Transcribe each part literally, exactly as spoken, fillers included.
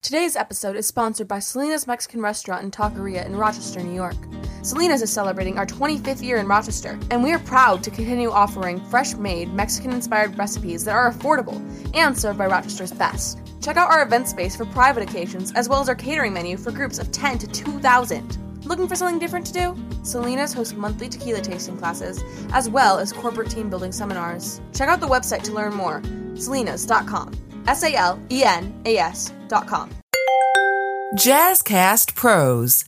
Today's episode is sponsored by Selena's Mexican Restaurant and Taqueria in Rochester, New York. Selena's is celebrating our twenty-fifth year in Rochester, and we are proud to continue offering fresh-made, Mexican-inspired recipes that are affordable and served by Rochester's best. Check out our event space for private occasions, as well as our catering menu for groups of ten to two thousand. Looking for something different to do? Selena's hosts monthly tequila tasting classes, as well as corporate team building seminars. Check out the website to learn more, selenas dot com. S A L E N A S dot com. Jazzcast Pros.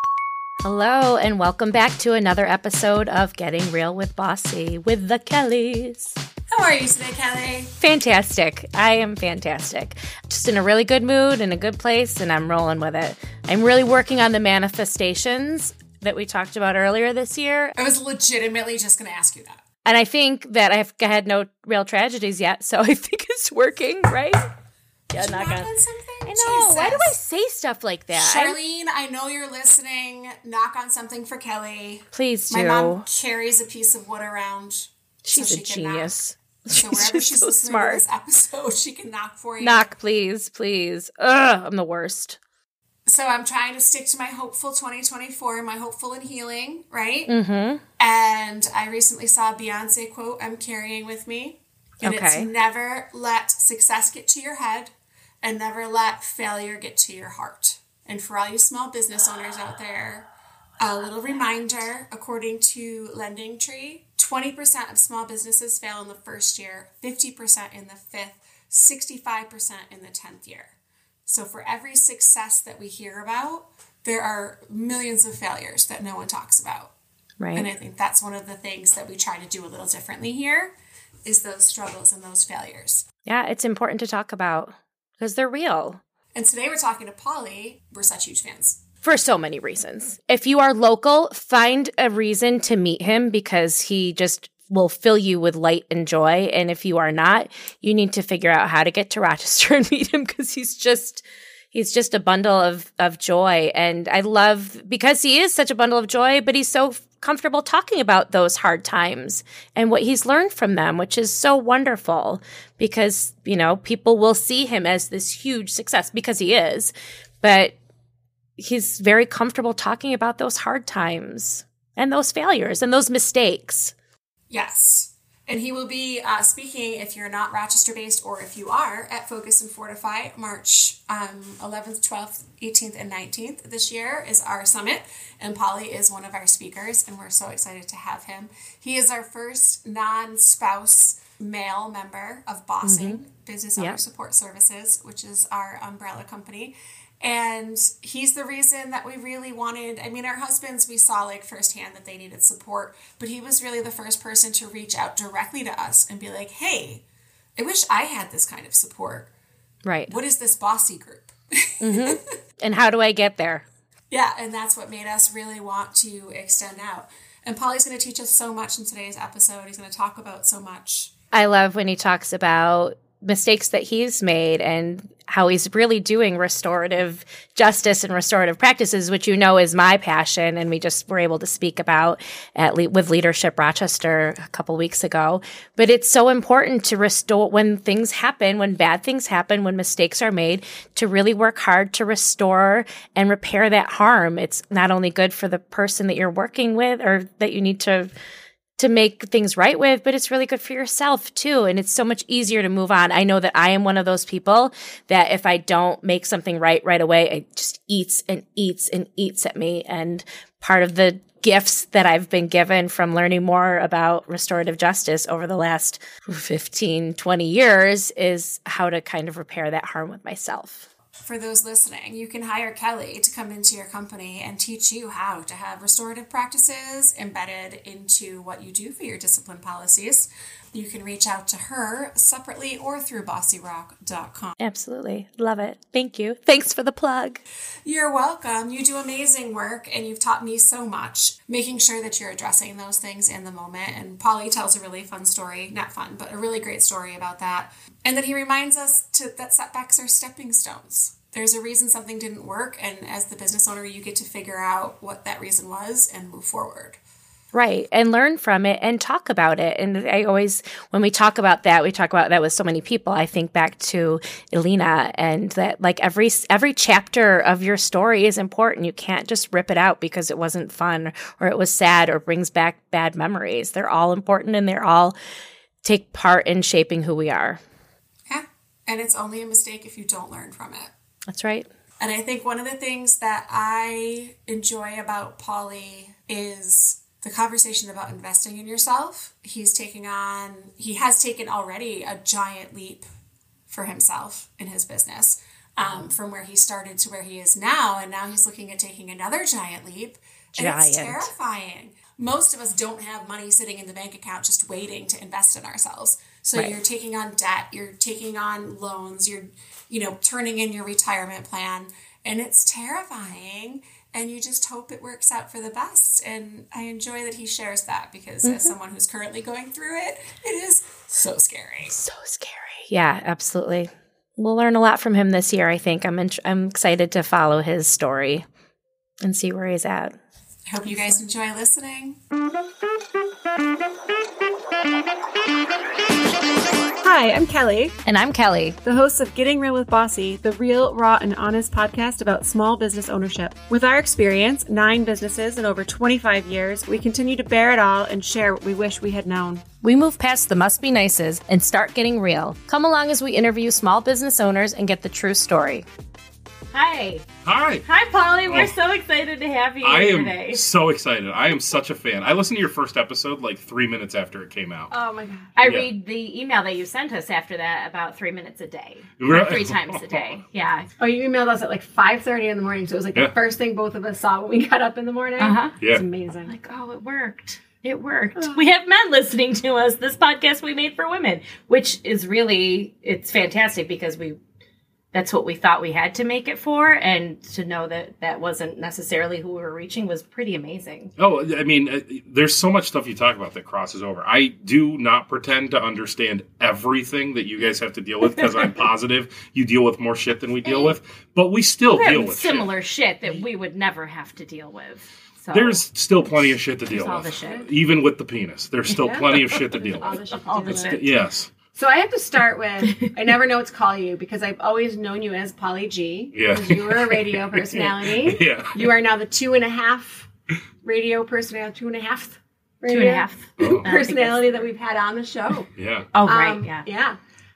Hello, and welcome back to another episode of Getting Real with Bossy with the Kellys. How are you today, Kelly? Fantastic. I am fantastic. Just in a really good mood, in a good place, and I'm rolling with it. I'm really working on the manifestations that we talked about earlier this year. I was legitimately just going to ask you that. And I think that I've had no real tragedies yet, so I think it's working, right? Yeah, not knock on something? I know. Jesus. Why do I say stuff like that? Charlene, I know you're listening. Knock on something for Kelly. Please do. My mom carries a piece of wood around. She's so a she genius. Knock. So wherever she's, she's so listening smart. to this episode, she can knock for you. Knock, please, please. Ugh, I'm the worst. So I'm trying to stick to my hopeful twenty twenty-four, my hopeful and healing, right? Mm-hmm. And I recently saw a Beyonce quote I'm carrying with me. And okay. It's never let success get to your head and never let failure get to your heart. And for all you small business owners out there, a little reminder, according to Lending Tree, twenty percent of small businesses fail in the first year, fifty percent in the fifth, sixty-five percent in the tenth year. So for every success that we hear about, there are millions of failures that no one talks about. Right. And I think that's one of the things that we try to do a little differently here is those struggles and those failures. Yeah, it's important to talk about because they're real. And today we're talking to Polly. We're such huge fans. For so many reasons. If you are local, find a reason to meet him because he just will fill you with light and joy. And if you are not, you need to figure out how to get to Rochester and meet him because he's just he's just a bundle of, of joy. And I love, because he is such a bundle of joy, but he's so comfortable talking about those hard times and what he's learned from them, which is so wonderful because, you know, people will see him as this huge success because he is, but he's very comfortable talking about those hard times and those failures and those mistakes. Yes. And he will be uh, speaking, if you're not Rochester-based or if you are, at Focus and Fortify, March um, eleventh, twelfth, eighteenth, and nineteenth. This year is our summit, and Polly is one of our speakers, and we're so excited to have him. He is our first non-spouse male member of Bossing, mm-hmm. Business Owner yep. Support Services, which is our umbrella company. And he's the reason that we really wanted, I mean, our husbands, we saw like firsthand that they needed support, but he was really the first person to reach out directly to us and be like, hey, I wish I had this kind of support. Right. What is this Bossy group? Mm-hmm. And how do I get there? Yeah, and that's what made us really want to extend out. And Polly's going to teach us so much in today's episode. He's going to talk about so much. I love when he talks about mistakes that he's made and how he's really doing restorative justice and restorative practices, which you know is my passion, and we just were able to speak about at Le- with Leadership Rochester a couple weeks ago. But it's so important to restore when things happen, when bad things happen, when mistakes are made, to really work hard to restore and repair that harm. It's not only good for the person that you're working with or that you need to to make things right with, but it's really good for yourself too. And it's so much easier to move on. I know that I am one of those people that if I don't make something right right away, it just eats and eats and eats at me. And part of the gifts that I've been given from learning more about restorative justice over the last fifteen, twenty years is how to kind of repair that harm with myself. For those listening, you can hire Kelly to come into your company and teach you how to have restorative practices embedded into what you do for your discipline policies. You can reach out to her separately or through bossy rock dot com. Absolutely. Love it. Thank you. Thanks for the plug. You're welcome. You do amazing work, and you've taught me so much, making sure that you're addressing those things in the moment. And Polly tells a really fun story, not fun, but a really great story about that. And that he reminds us to, that setbacks are stepping stones. There's a reason something didn't work, and as the business owner, you get to figure out what that reason was and move forward. Right. And learn from it and talk about it. And I always, when we talk about that, we talk about that with so many people. I think back to Elena and that like every, every chapter of your story is important. You can't just rip it out because it wasn't fun or it was sad or brings back bad memories. They're all important and they're all take part in shaping who we are. Yeah. And it's only a mistake if you don't learn from it. That's right. And I think one of the things that I enjoy about Pauly is the conversation about investing in yourself. He's taking on, he has taken already a giant leap for himself in his business, um, from where he started to where he is now. And now he's looking at taking another giant leap. And Giant. it's terrifying. Most of us don't have money sitting in the bank account just waiting to invest in ourselves. So Right. you're taking on debt, you're taking on loans, you're, you know, turning in your retirement plan, and it's terrifying. And you just hope it works out for the best. And I enjoy that he shares that because mm-hmm. as someone who's currently going through it, it is so scary. So scary. Yeah, absolutely. We'll learn a lot from him this year, I think. I'm in- I'm excited to follow his story and see where he's at. I hope you guys enjoy listening. Hi, I'm Kelly. And I'm Kelly, the host of Getting Real with Bossy, the real, raw, and honest podcast about small business ownership. With our experience, nine businesses in over twenty-five years, we continue to bear it all and share what we wish we had known. We move past the must be nices and start getting real. Come along as we interview small business owners and get the true story. Hi. Hi. Hi, Pauly. We're Oh. so excited to have you I here am today. so excited. I am such a fan. I listened to your first episode like three minutes after it came out. Oh my God. I Yeah. read the email that you sent us after that about three minutes a day. Right. Or three times a day. Yeah. Oh, you emailed us at like five thirty in the morning, so it was like Yeah. the first thing both of us saw when we got up in the morning. Uh-huh. Yeah. It's amazing. Like, oh, it worked. It worked. We have men listening to us, this podcast we made for women, which is really, it's fantastic because we, that's what we thought we had to make it for. And to know that that wasn't necessarily who we were reaching was pretty amazing. Oh, I mean, uh, there's so much stuff you talk about that crosses over. I do not pretend to understand everything that you guys have to deal with because I'm positive you deal with more shit than we deal with, but we still We deal have with similar shit. shit that we would never have to deal with. So. There's still plenty of shit to deal all with. the shit. Even with the penis. There's still plenty of shit to deal All with. the shit to All do the with shit. it. Yes. So I have to start with, I never know what to call you because I've always known you as Pauly G. Yeah. Because you were a radio personality. Yeah. You are now the two and a half radio personality, two and a half radio Two and a half. Oh. personality that we've had on the show. Yeah. Oh, right. Um, Yeah. Yeah.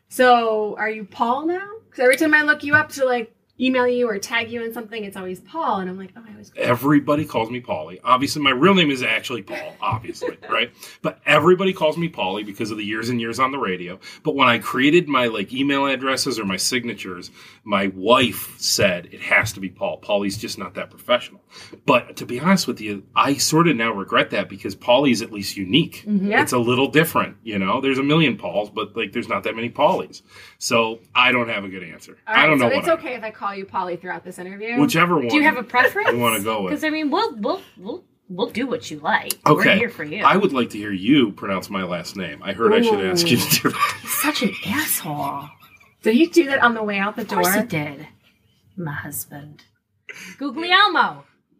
So are you Paul now? Because every time I look you up to like email you or tag you in something, it's always Paul. And I'm like, oh, I was Everybody calls me Pauly. Obviously, my real name is actually Paul, obviously, right? But everybody calls me Pauly because of the years and years on the radio. But when I created my like email addresses or my signatures, my wife said it has to be Paul. Pauly's just not that professional. But to be honest with you, I sort of now regret that because Pauly's at least unique. Yeah. It's a little different, you know? There's a million Pauls, but like there's not that many Paulys. So I don't have a good answer. All right, I don't know so what it's I- okay if I call you Pauly throughout this interview. Whichever one Do you have a preference? you want to go with. Because I mean, we'll we'll we'll we'll do what you like. Okay. We're here for you. I would like to hear you pronounce my last name. I heard I should Ooh. ask you to do that. Such an asshole. Did he do that on the way out the Of course door? it did. My husband, Guglielmo.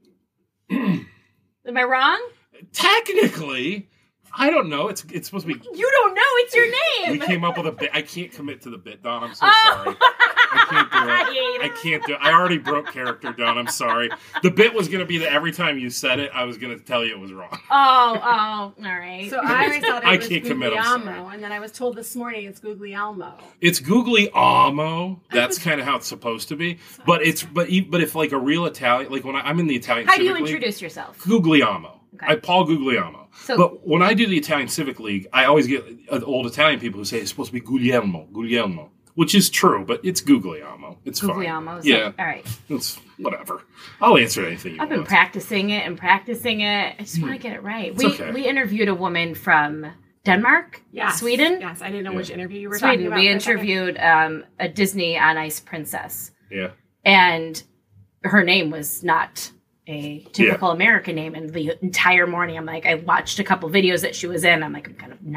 Am I wrong? Technically, I don't know. It's it's supposed to be. You don't know. It's your We name. came up with a bit. I can't commit to the bit, Don. I'm so Oh. sorry. I can't do I it. hate I it. can't do it. I already broke character, Don. I'm sorry. The bit was going to be that every time you said it, I was going to tell you it was wrong. Oh, oh, all right. So I always thought it I was can't commit, I'm sorry. Guglielmo, and then I was told this morning it's Guglielmo. It's Guglielmo. That's kind of how it's supposed to be. But it's but e- but if like a real Italian, like when I, I'm in the Italian How do you Civic League, introduce yourself? Guglielmo. Okay. I Paul Guglielmo. So- but when I do the Italian Civic League, I always get uh, old Italian people who say it's supposed to be Guglielmo, Guglielmo, which is true, but it's Guglielmo. It's Guglielmo. fine. So- Yeah, All right. it's whatever. I'll answer anything you I've been want. practicing it and practicing it. I just want to get it right. We okay. we interviewed a woman from Denmark, Yes. Sweden, Yes, I didn't know which interview you were talking Sweden. about. We for a second. interviewed um, a Disney on Ice princess, Yeah. and her name was not a typical American name. And the entire morning, I'm like, I watched a couple videos that she was in. I'm like, I'm kind of not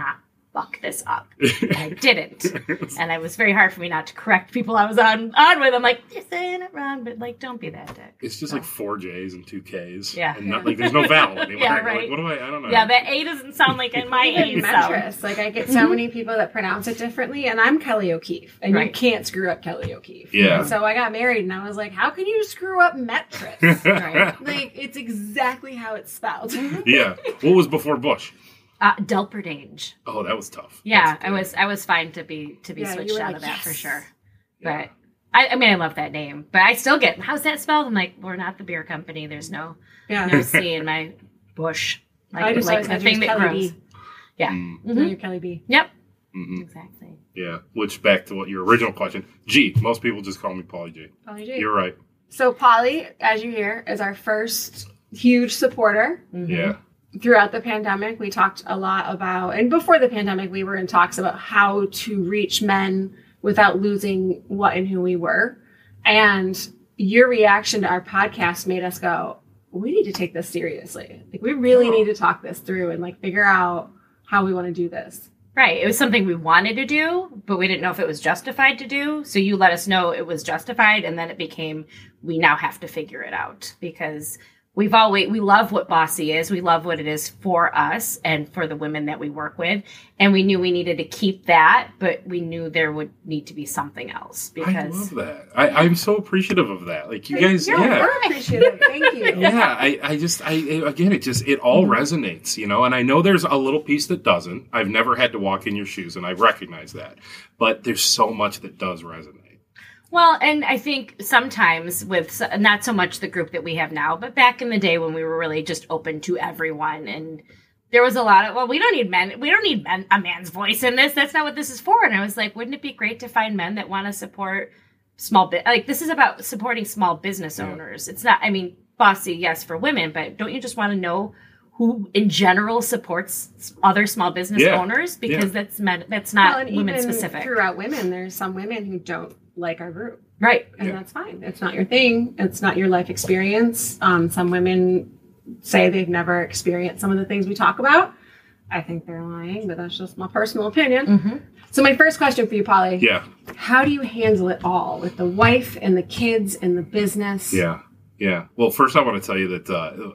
fuck this up. And I didn't. And it was very hard for me not to correct people I was on on with. I'm like, you're saying it wrong, but like, don't be that dick. It's just so. like four J's and two K's. Yeah. And not, like, there's no vowel anymore. Yeah, You're right. Like, what do I, I don't know. Yeah, that A doesn't sound like in my A Even sound. Metris. Like, I get so mm-hmm. many people that pronounce it differently, and I'm Kelly O'Keefe, and right. you can't screw up Kelly O'Keefe. Yeah. And so I got married, and I was like, how can you screw up Metris? Right? Like, it's exactly how it's spelled. Yeah. What was before Bush? Uh, Delperdange. Oh, that was tough. Yeah, That's I was I was fine to be to be yeah, switched out like, of that yes. for sure. Yeah. But I, I mean, I love that name, but I still get how's that spelled? I'm like, we're not the beer company. There's no yeah. no C in my Bush. Like, I just like always the had thing you as that Kelly grows. B. Yeah. Mm. Mm-hmm. No, you're Kelly B. Yep. Mm-hmm. Exactly. Yeah. Which back to what your original question. G. Most people just call me Pauly G. Pauly G. You're right. So Polly, as you hear, is our first huge supporter. Mm-hmm. Yeah. Throughout the pandemic, we talked a lot about, and before the pandemic, we were in talks about how to reach men without losing what and who we were. And your reaction to our podcast made us go, we need to take this seriously. Like, we really need to talk this through and like figure out how we want to do this. Right. It was something we wanted to do, but we didn't know if it was justified to do. So you let us know it was justified, and then it became, we now have to figure it out because we've always, we love what Bossy is. We love what it is for us and for the women that we work with. And we knew we needed to keep that, but we knew there would need to be something else because I love that. I, I'm so appreciative of that. Like you guys, You're yeah. we're appreciative. Thank you. Yeah, I, I just, I, again, it just, it all resonates, you know, and I know there's a little piece that doesn't. I've never had to walk in your shoes, and I recognize that. But there's so much that does resonate. Well, and I think sometimes with not so much the group that we have now, but back in the day when we were really just open to everyone, and there was a lot of, well, we don't need men, we don't need men, a man's voice in this. That's not what this is for. And I was like, wouldn't it be great to find men that want to support small bit? Like, this is about supporting small business owners. Yeah. It's not, I mean, Bossy, yes, for women, but don't you just want to know who in general supports other small business yeah. owners? Because yeah. that's men, that's not well, and women even specific. Throughout women, there's some women who don't like our group. Right. And yeah. that's fine. It's not your thing. It's not your life experience. Um, some women say they've never experienced some of the things we talk about. I think they're lying, but that's just my personal opinion. Mm-hmm. So my first question for you, Polly. Yeah. How do you handle it all with the wife and the kids and the business? Yeah. Yeah. Well, first I want to tell you that,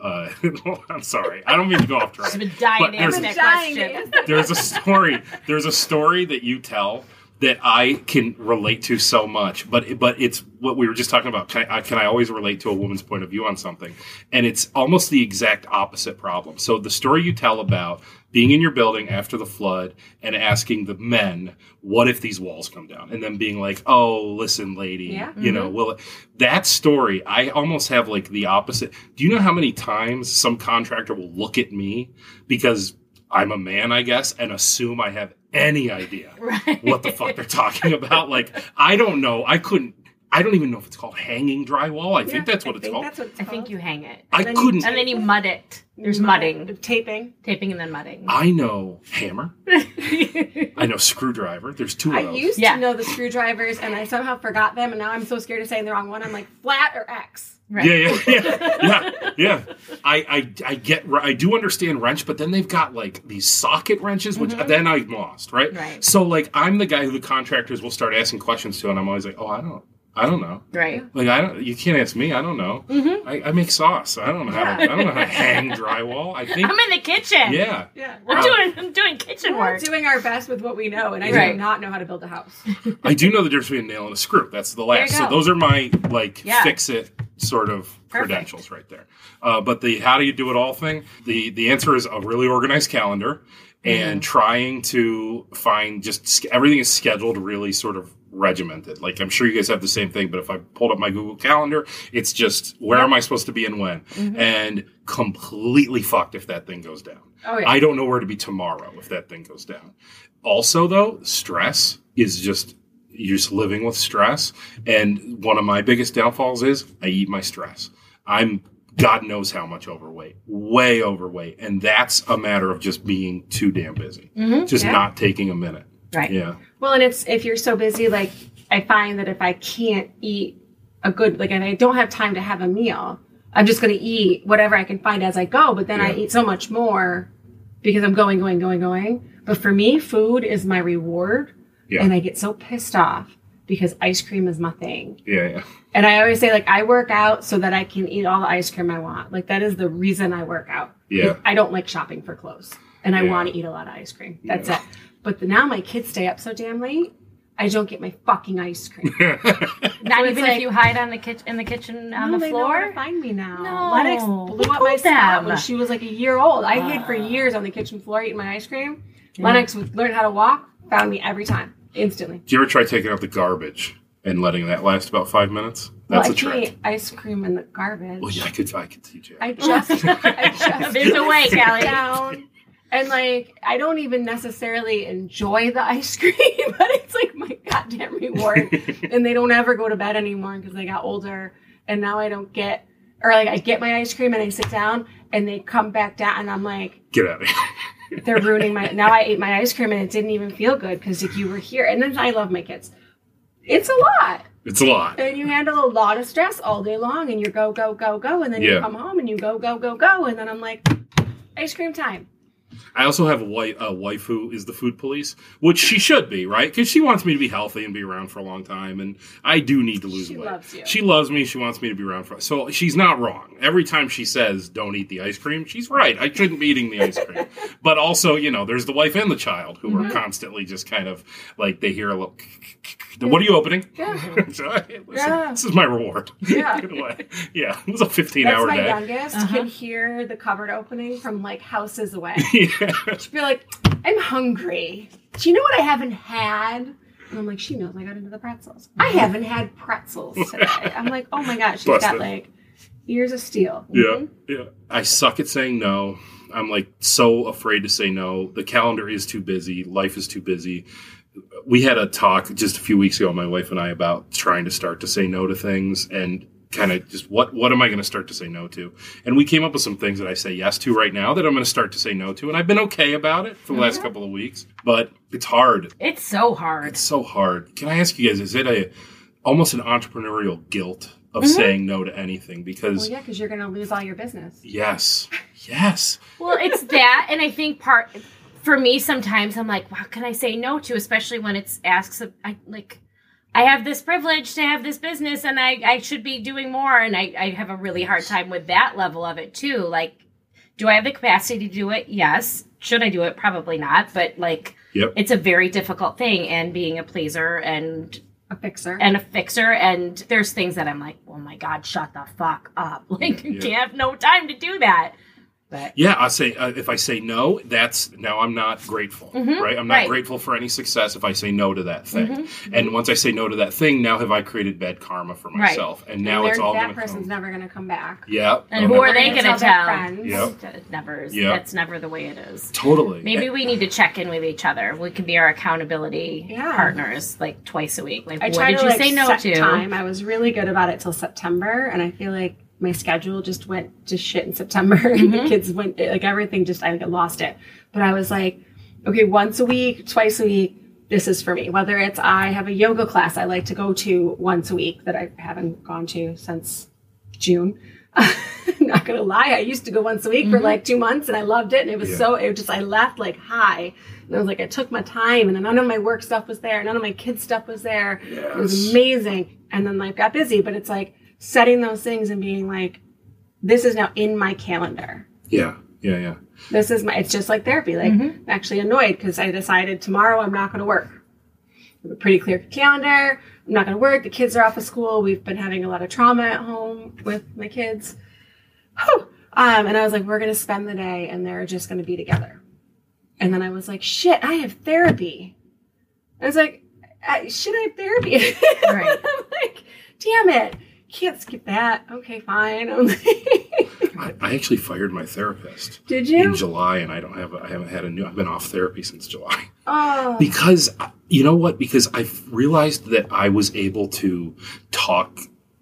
uh, uh, I'm sorry. I don't mean to go off track. I've been dying to answer that question. There's a story. There's a story that you tell that I can relate to so much, but but it's what we were just talking about. Can I, can I always relate to a woman's point of view on something? And it's almost the exact opposite problem. So the story you tell about being in your building after the flood and asking the men, what if these walls come down? And then being like, oh, listen, lady, yeah. you know, well, that story, I almost have like the opposite. Do you know how many times some contractor will look at me because I'm a man, I guess, and assume I have any idea right. what the fuck they're talking about? Like, I don't know. I couldn't. I don't even know if it's called hanging drywall. I yeah, think that's what I it's think called. That's what it's I called. think you hang it. I then couldn't. And then you mud it. There's Mud- mudding. Taping. Taping and then mudding. I know hammer. I know screwdriver. There's two of I those. used Yeah. to know the screwdrivers, and I somehow forgot them, and now I'm so scared of saying the wrong one. I'm like, flat or X? Right. Yeah, yeah, yeah, yeah, yeah. I, I, I get, I do understand wrench, but then they've got like these socket wrenches, which Mm-hmm. then I'm lost, right? Right. So like, I'm the guy who the contractors will start asking questions to, and I'm always like, oh, I don't, I don't know. Right. Like I don't, you can't ask me. I don't know. Mm-hmm. I, I make sauce. I don't know how. To, I don't know how to hang drywall. I think. I'm in the kitchen. Yeah. Yeah. I'm Wow. doing I'm doing kitchen We're work. doing our best with what we know, and I Right. do not know how to build a house. I do know the difference between a nail and a screw. That's the last. you So go. those are my like Yeah. fix it sort of Perfect. credentials right there. Uh, but the how do you do it all thing? The the answer is a really organized calendar and trying to find just sch- everything is scheduled really sort of regimented. Like I'm sure you guys have the same thing, but if I pulled up my Google Calendar, it's just where am I supposed to be and when, and completely fucked if that thing goes down. Oh, yeah. I don't know where to be tomorrow if that thing goes down. Also, though, stress is just you're just living with stress, and one of my biggest downfalls is I eat my stress. I'm God knows how much overweight, way overweight, and that's a matter of just being too damn busy, just yeah. not taking a minute. Right. Yeah. Well, and it's if you're so busy, like I find that if I can't eat a good, like, and I don't have time to have a meal, I'm just going to eat whatever I can find as I go. But then I Yeah. eat so much more because I'm going, going, going, going. But for me, food is my reward. Yeah. And I get so pissed off because ice cream is my thing. Yeah, yeah. And I always say, like, I work out so that I can eat all the ice cream I want. Like, that is the reason I work out. Yeah. I don't like shopping for clothes. And I Yeah. want to eat a lot of ice cream. That's Yeah. it. But the, now my kids stay up so damn late, I don't get my fucking ice cream. Not So it's even like- if you hide on the kitchen in the kitchen on no, the they know where floor. to find me now. No. Lennox Who blew up my told spot them? when she was like a year old. I hid for Uh. years on the kitchen floor eating my ice cream. Lennox would learn how to walk, found me every time, instantly. Do you ever try taking out the garbage and letting that last about five minutes? Well, That's I a can't trick. eat ice cream in the garbage. Well, yeah, I could, I could teach you. I just, I just There's a way, sit Kelly. down. And like, I don't even necessarily enjoy the ice cream, but it's like my goddamn reward. And they don't ever go to bed anymore because they got older. And now I don't get, or like I get my ice cream and I sit down and they come back down and I'm like, Get out of here. they're ruining my, now I ate my ice cream and it didn't even feel good because like, you were here. And then I love my kids. It's a lot. It's a lot. And you handle a lot of stress all day long and you go, go, go, go. And then Yeah. you come home and you go, go, go, go. And then I'm like, ice cream time. I also have a wife, a wife who is the food police, which she should be, right? Because she wants me to be healthy and be around for a long time, and I do need to lose She weight. loves you. She loves me. She wants me to be around for. So she's not wrong. Every time she says "Don't eat the ice cream," she's right. I shouldn't be eating the ice cream. But also, you know, there's the wife and the child who Mm-hmm. are constantly just kind of like they hear a little. What are you opening? Yeah. So, hey, listen, Yeah. This is my reward. Yeah. Get away. Yeah, it was a That's fifteen-hour my day. youngest. Uh-huh. Can hear the cupboard opening from like houses away. Yeah. She'll be like, I'm hungry. Do you know what I haven't had? And I'm like, she knows I got into the pretzels. I haven't had pretzels today. I'm like, oh my gosh, she's Busted. got like ears of steel. Yeah, Mhm. yeah. I suck at saying no. I'm like so afraid to say no. The calendar is too busy. Life is too busy. We had a talk just a few weeks ago, my wife and I, about trying to start to say no to things and kind of just what what am I going to start to say no to? And we came up with some things that I say yes to right now that I'm going to start to say no to. And I've been okay about it for the last couple of weeks, but it's hard. It's so hard. It's so hard. Can I ask you guys, is it a almost an entrepreneurial guilt of Mm-hmm. saying no to anything? Because Well, yeah, because you're going to lose all your business. yes, yes. Well, it's that, and I think part for me sometimes I'm like, what can I say no to? Especially when it's asks of, I like, I have this privilege to have this business, and I I should be doing more, and I I have a really hard time with that level of it too. Like, do I have the capacity to do it? Yes. Should I do it? Probably not. But like, Yep. it's a very difficult thing, and being a pleaser and A fixer. and a fixer, and there's things that I'm like, oh my God, shut the fuck up. Like, you Yeah. can't have no time to do that. But Yeah, I say uh, if I say no, that's now I'm not grateful, right? I'm not right. grateful for any success if I say no to that thing. And once I say no to that thing, now have I created bad karma for myself? And now and it's they're- all that going to person's come. never going to come back. Yeah, And no, who never. are they They're going to gonna tell tell? their friends. Yep. It never is. Yep. That's never the way it is. Totally. Maybe we need to check in with each other. We could be our accountability Yeah. partners, like twice a week. Like, I what tried did to you like say no set to? time. I was really good about it till September, and I feel like my schedule just went to shit in September. Mm-hmm. The kids went like everything. Just I lost it. But I was like, okay, once a week, twice a week. This is for me. Whether it's I have a yoga class I like to go to once a week that I haven't gone to since June. I'm not gonna lie, I used to go once a week for like two months, and I loved it. And it was Yeah. so it just I left like high, and I was like, I took my time, and none of my work stuff was there, none of my kids stuff was there. It was Yes. amazing, and then life got busy. But it's like setting those things and being like, this is now in my calendar. Yeah, yeah, yeah. This is my. It's just like therapy. Like I'm actually annoyed because I decided tomorrow I'm not going to work. I have a pretty clear calendar. I'm not going to work. The kids are off of school. We've been having a lot of trauma at home with my kids. Whew. Um, and I was like, we're going to spend the day, and they're just going to be together. And then I was like, shit, I have therapy. I was like, I, should I have therapy? Right. I'm like, damn it. Can't skip that. Okay, fine. I'm like, I, I actually fired my therapist did in you? July, and I don't have. A, I haven't had a new. I've been off therapy since July. Oh. Because, you know what? Because I've realized that I was able to talk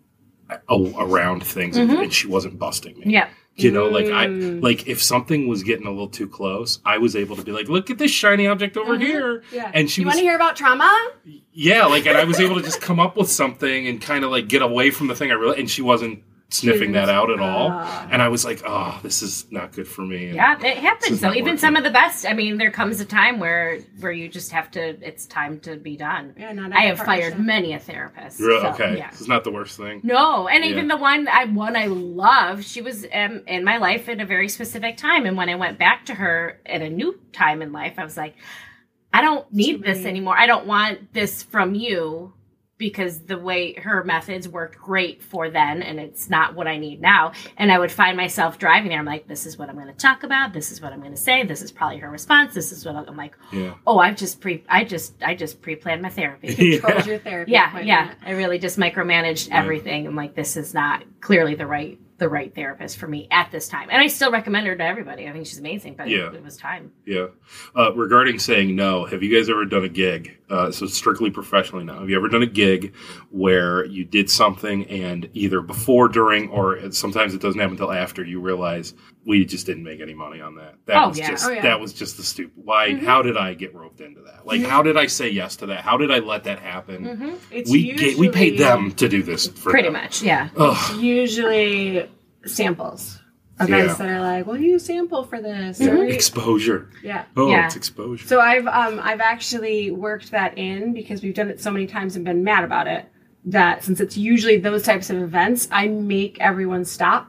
a- around things and, and she wasn't busting me. Yeah. You know, like I Mm. like if something was getting a little too close, I was able to be like, "Look at this shiny object over here." Yeah. And she you was want to hear about trauma? yeah, like and I was able to just come up with something and kind of like get away from the thing I really and she wasn't sniffing that out at all. Uh, And I was like, oh, this is not good for me. And Yeah, it this happens is though. not Even working. some of the best. I mean, there comes a time where where you just have to. It's time to be done. Yeah, not I every have partnership. fired many a therapist. Really? so, Okay. Yeah. This is not the worst thing. No, and Yeah. even the one I one I love, she was um, in my life at a very specific time, and when I went back to her at a new time in life, I was like, I don't need this anymore. I don't want this from you. Because the way her methods worked great for then, and it's not what I need now. And I would find myself driving there. I'm like, this is what I'm going to talk about. This is what I'm going to say. This is probably her response. This is what I'm like. Yeah. Oh, I've just pre, I just, I just pre-planned my therapy. Controls your therapy yeah, appointment. yeah. I really just micromanaged everything. I'm like, this is not clearly the right, the right therapist for me at this time. And I still recommend her to everybody. I think she's amazing, but Yeah. it, it was time. Yeah. Uh, regarding saying no, have you guys ever done a gig? Uh, so strictly professionally now. Have you ever done a gig where you did something and either before, during, or sometimes it doesn't happen until after you realize we just didn't make any money on that? That Oh, was yeah. just Oh, yeah. that was just the stupid. Why? How did I get roped into that? Like, how did I say yes to that? How did I let that happen? It's We ga- we paid usually- them to do this. For Pretty them. much, yeah. Ugh. Usually samples. Events Yeah. that are like, what do you sample for this? Or- Exposure. yeah. Oh, Yeah. it's exposure. So I've um I've actually worked that in because we've done it so many times and been mad about it that since it's usually those types of events, I make everyone stop.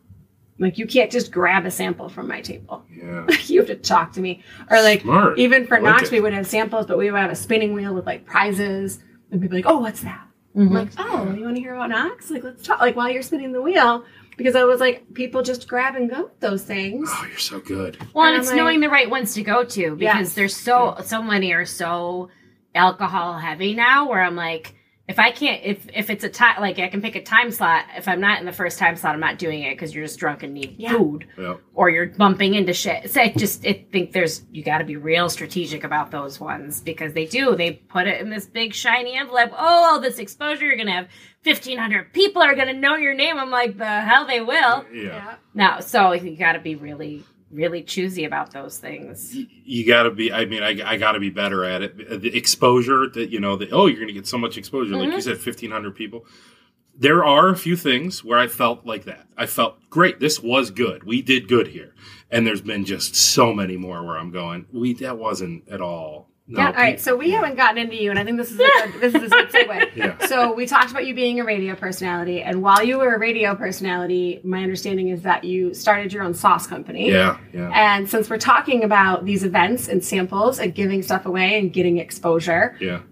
Like you can't just grab a sample from my table. yeah. You have to talk to me. Or like Smart. even for I like Knox, it. we would have samples, but we would have a spinning wheel with like prizes. And people be like, oh, what's that? I'm like, oh, you want to hear about Knox? Like, let's talk. Like while you're spinning the wheel, because I was like, people just grab and go with those things. Oh, you're so good. Well, And and it's I'm like- knowing the right ones to go to because Yes. there's so so many are so alcohol heavy now. Where I'm like, if I can't, if if it's a time, like I can pick a time slot. If I'm not in the first time slot, I'm not doing it because you're just drunk and need Yeah. food, Yeah. or you're bumping into shit. So I just I think there's you got to be real strategic about those ones because they do they put it in this big shiny envelope. Oh, all this exposure, you're gonna have fifteen hundred people are gonna know your name. I'm like, the hell they will. Yeah. No, so you got to be really, really choosy about those things. You got to be. I mean, I, I got to be better at it. The exposure that you know. The, oh, you're going to get so much exposure. Like you said, fifteen hundred people. There are a few things where I felt like that. I felt great. This was good. We did good here. And there's been just so many more where I'm going. We that wasn't at all. No, Yeah, all right. So we haven't gotten into you, and I think this is a good, this is a good segue. Yeah. So we talked about you being a radio personality, and while you were a radio personality, my understanding is that you started your own sauce company. Yeah, yeah. And since we're talking about these events and samples and giving stuff away and getting exposure, Yeah.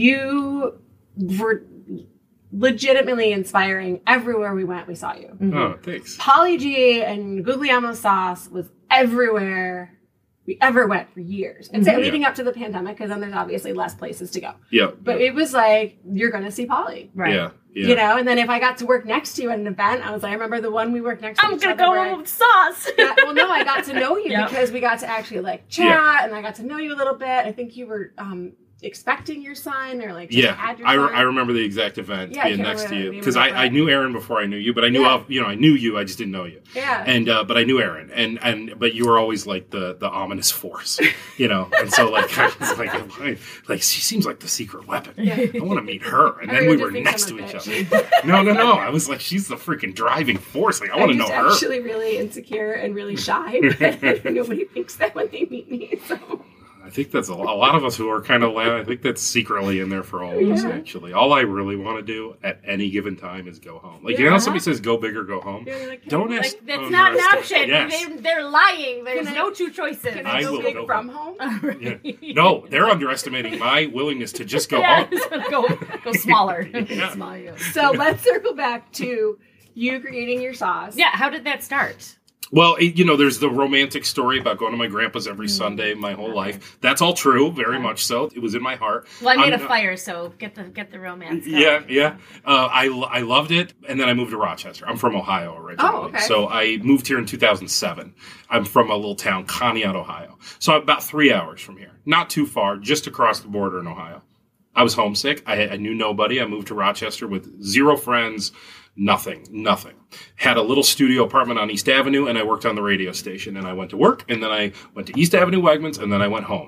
you were legitimately inspiring. Everywhere we went, we saw you. Oh, thanks. Polly G and Guglielmo sauce was everywhere we ever went for years. And so Yeah. leading up to the pandemic, because then there's obviously less places to go. Yeah. But it was like, you're going to see Polly. Right. Yeah. Yeah. You know, and then if I got to work next to you at an event, I was like, I remember the one we worked next to I'm each gonna other go where- home with sauce. Yeah, well, no, I got to know you Yep. because we got to actually like chat, Yeah. and I got to know you a little bit. I think you were um, expecting your sign or like just Yeah, had your I, re- sign. I remember the exact event Yeah, I being can't next to remember you the name because of I, it, I but- knew Aaron before I knew you, but I knew Yeah. of, you know I knew you, I just didn't know you. Yeah. And uh, but I knew Aaron, and and but you were always like the the ominous force, you know. And so like I was like like, like she seems like the secret weapon. I want to meet her. And I then really we did were think next I'm to a each bitch. other. No, no, no. I was like, she's the freaking driving force. Like I want to I'm know just her. actually really insecure and really shy. But nobody thinks that when they meet me. So I think that's a, a lot of us who are kind of loud. I think that's secretly in there for all of us, Yeah. actually. All I really want to do at any given time is go home. Like, you know, Yeah. how somebody says go big or go home. Yeah, you're like, Don't "Can I- ask. Like, that's oh, not an no, option. Yes. They, they're lying. There's Can I- no two choices. Can I I go will big go from home? Yeah. No, they're underestimating my willingness to just go yeah, home. go, go smaller. Yeah. Small you. So let's circle back to you creating your sauce. Yeah, how did that start? Well, it, you know, there's the romantic story about going to my grandpa's every Mm. Sunday my whole life. That's all true, very much so. It was in my heart. Well, I made I'm a not- fire, so get the get the romance. going. Yeah, yeah. Uh, I, lo- I loved it, and then I moved to Rochester. I'm from Ohio originally. Oh, okay. So I moved here in two thousand seven. I'm from a little town, Conneaut, Ohio. So I'm about three hours from here. Not too far, just across the border in Ohio. I was homesick. I, I knew nobody. I moved to Rochester with zero friends, nothing, nothing. Had a little studio apartment on East Avenue, and I worked on the radio station. And I went to work, and then I went to East Avenue Wegmans, and then I went home.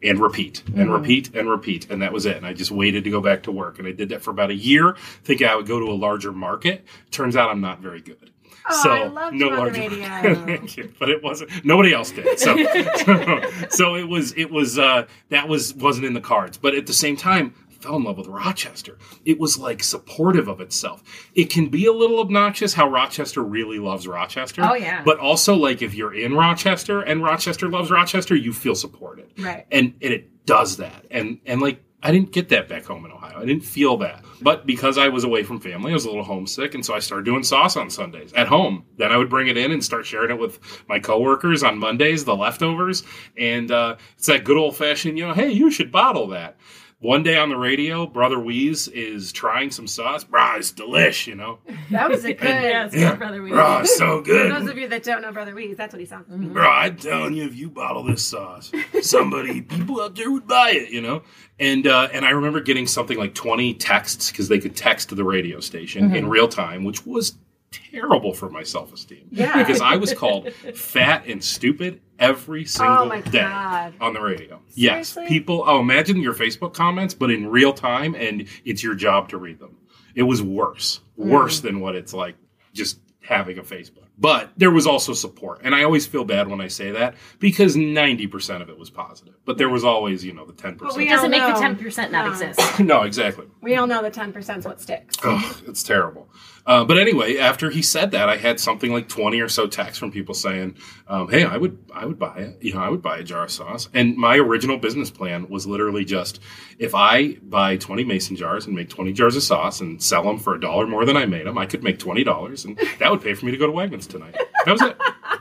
and repeat and mm-hmm. repeat and repeat. And that was it. And I just waited to go back to work. And I did that for about a year, thinking I would go to a larger market. Turns out I'm not very good. Oh, so I loved no you on the larger radio. but it wasn't. Nobody else did. So, so, so it was. It was. Uh, that was wasn't in the cards. But at the same time, I fell in love with Rochester. It was like supportive of itself. It can be a little obnoxious how Rochester really loves Rochester. Oh yeah. But also, like if you're in Rochester and Rochester loves Rochester, you feel supported. Right. And and it does that. And and like. I didn't get that back home in Ohio. I didn't feel that. But because I was away from family, I was a little homesick, and so I started doing sauce on Sundays at home. Then I would bring it in and start sharing it with my coworkers on Mondays, the leftovers. And uh, it's that good old-fashioned, you know, hey, you should bottle that. One day on the radio, Brother Weeze is trying some sauce. Brah, it's delish, you know. That was a good and, yeah, Brother Weeze. Brah, it's so good. For those of you that don't know Brother Weeze, that's what he sounds like. Mm-hmm. Bro, I'm telling you, if you bottle this sauce, somebody, people out there would buy it, you know? And uh, and I remember getting something like twenty texts, because they could text to the radio station mm-hmm. in real time, which was terrible for my self-esteem. Yeah. Because I was called fat and stupid every single oh day God. on the radio. Seriously? Yes, people, oh, imagine your Facebook comments, but in real time, and it's your job to read them. It was worse, mm. worse than what it's like just having a Facebook. But there was also support. And I always feel bad when I say that, because ninety percent of it was positive. But there was always, you know, the ten percent. Well, it doesn't make the ten percent not no. exist. No, exactly. We all know the ten percent is what sticks. Oh, it's terrible. Uh, but anyway, after he said that, I had something like twenty or so texts from people saying, um, hey, I would I would buy it. You know, I would buy a jar of sauce. And my original business plan was literally just, if I buy twenty mason jars and make twenty jars of sauce and sell them for a dollar more than I made them, I could make twenty dollars. And that would pay for me to go to Wegmans tonight. That was it.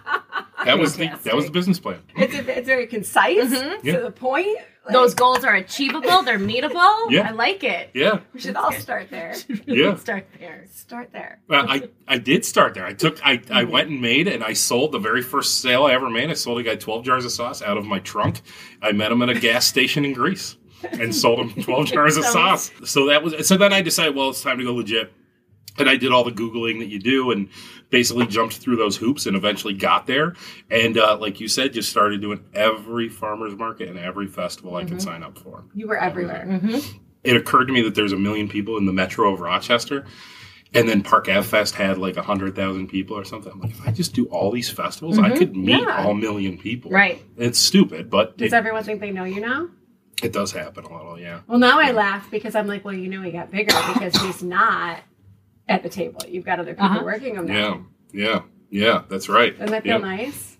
That was the that was the business plan. It's, a, it's very concise, mm-hmm. yeah. to the point. Like, those goals are achievable. They're meetable. Yeah. I like it. Yeah. We should all start there. Yeah. Start there. Start there. Well, I, I did start there. I took I, I went and made and I sold the very first sale I ever made. I sold a guy twelve jars of sauce out of my trunk. I met him at a gas station in Greece and sold him twelve jars of sauce. So that was so then I decided, well, it's time to go legit. And I did all the Googling that you do and basically jumped through those hoops and eventually got there. And uh, like you said, just started doing every farmer's market and every festival I mm-hmm. could sign up for. You were everywhere. Mm-hmm. It occurred to me that there's a million people in the metro of Rochester. And then Park Ave Fest had like one hundred thousand people or something. I'm like, if I just do all these festivals, mm-hmm. I could meet yeah. all million people. Right. It's stupid, but... Does it, everyone think they know you now? It does happen a little, yeah. Well, now I laugh because I'm like, well, you know he got bigger because he's not... at the table. You've got other people uh-huh. working them now. Yeah, yeah, yeah, that's right. Doesn't that feel yeah. nice?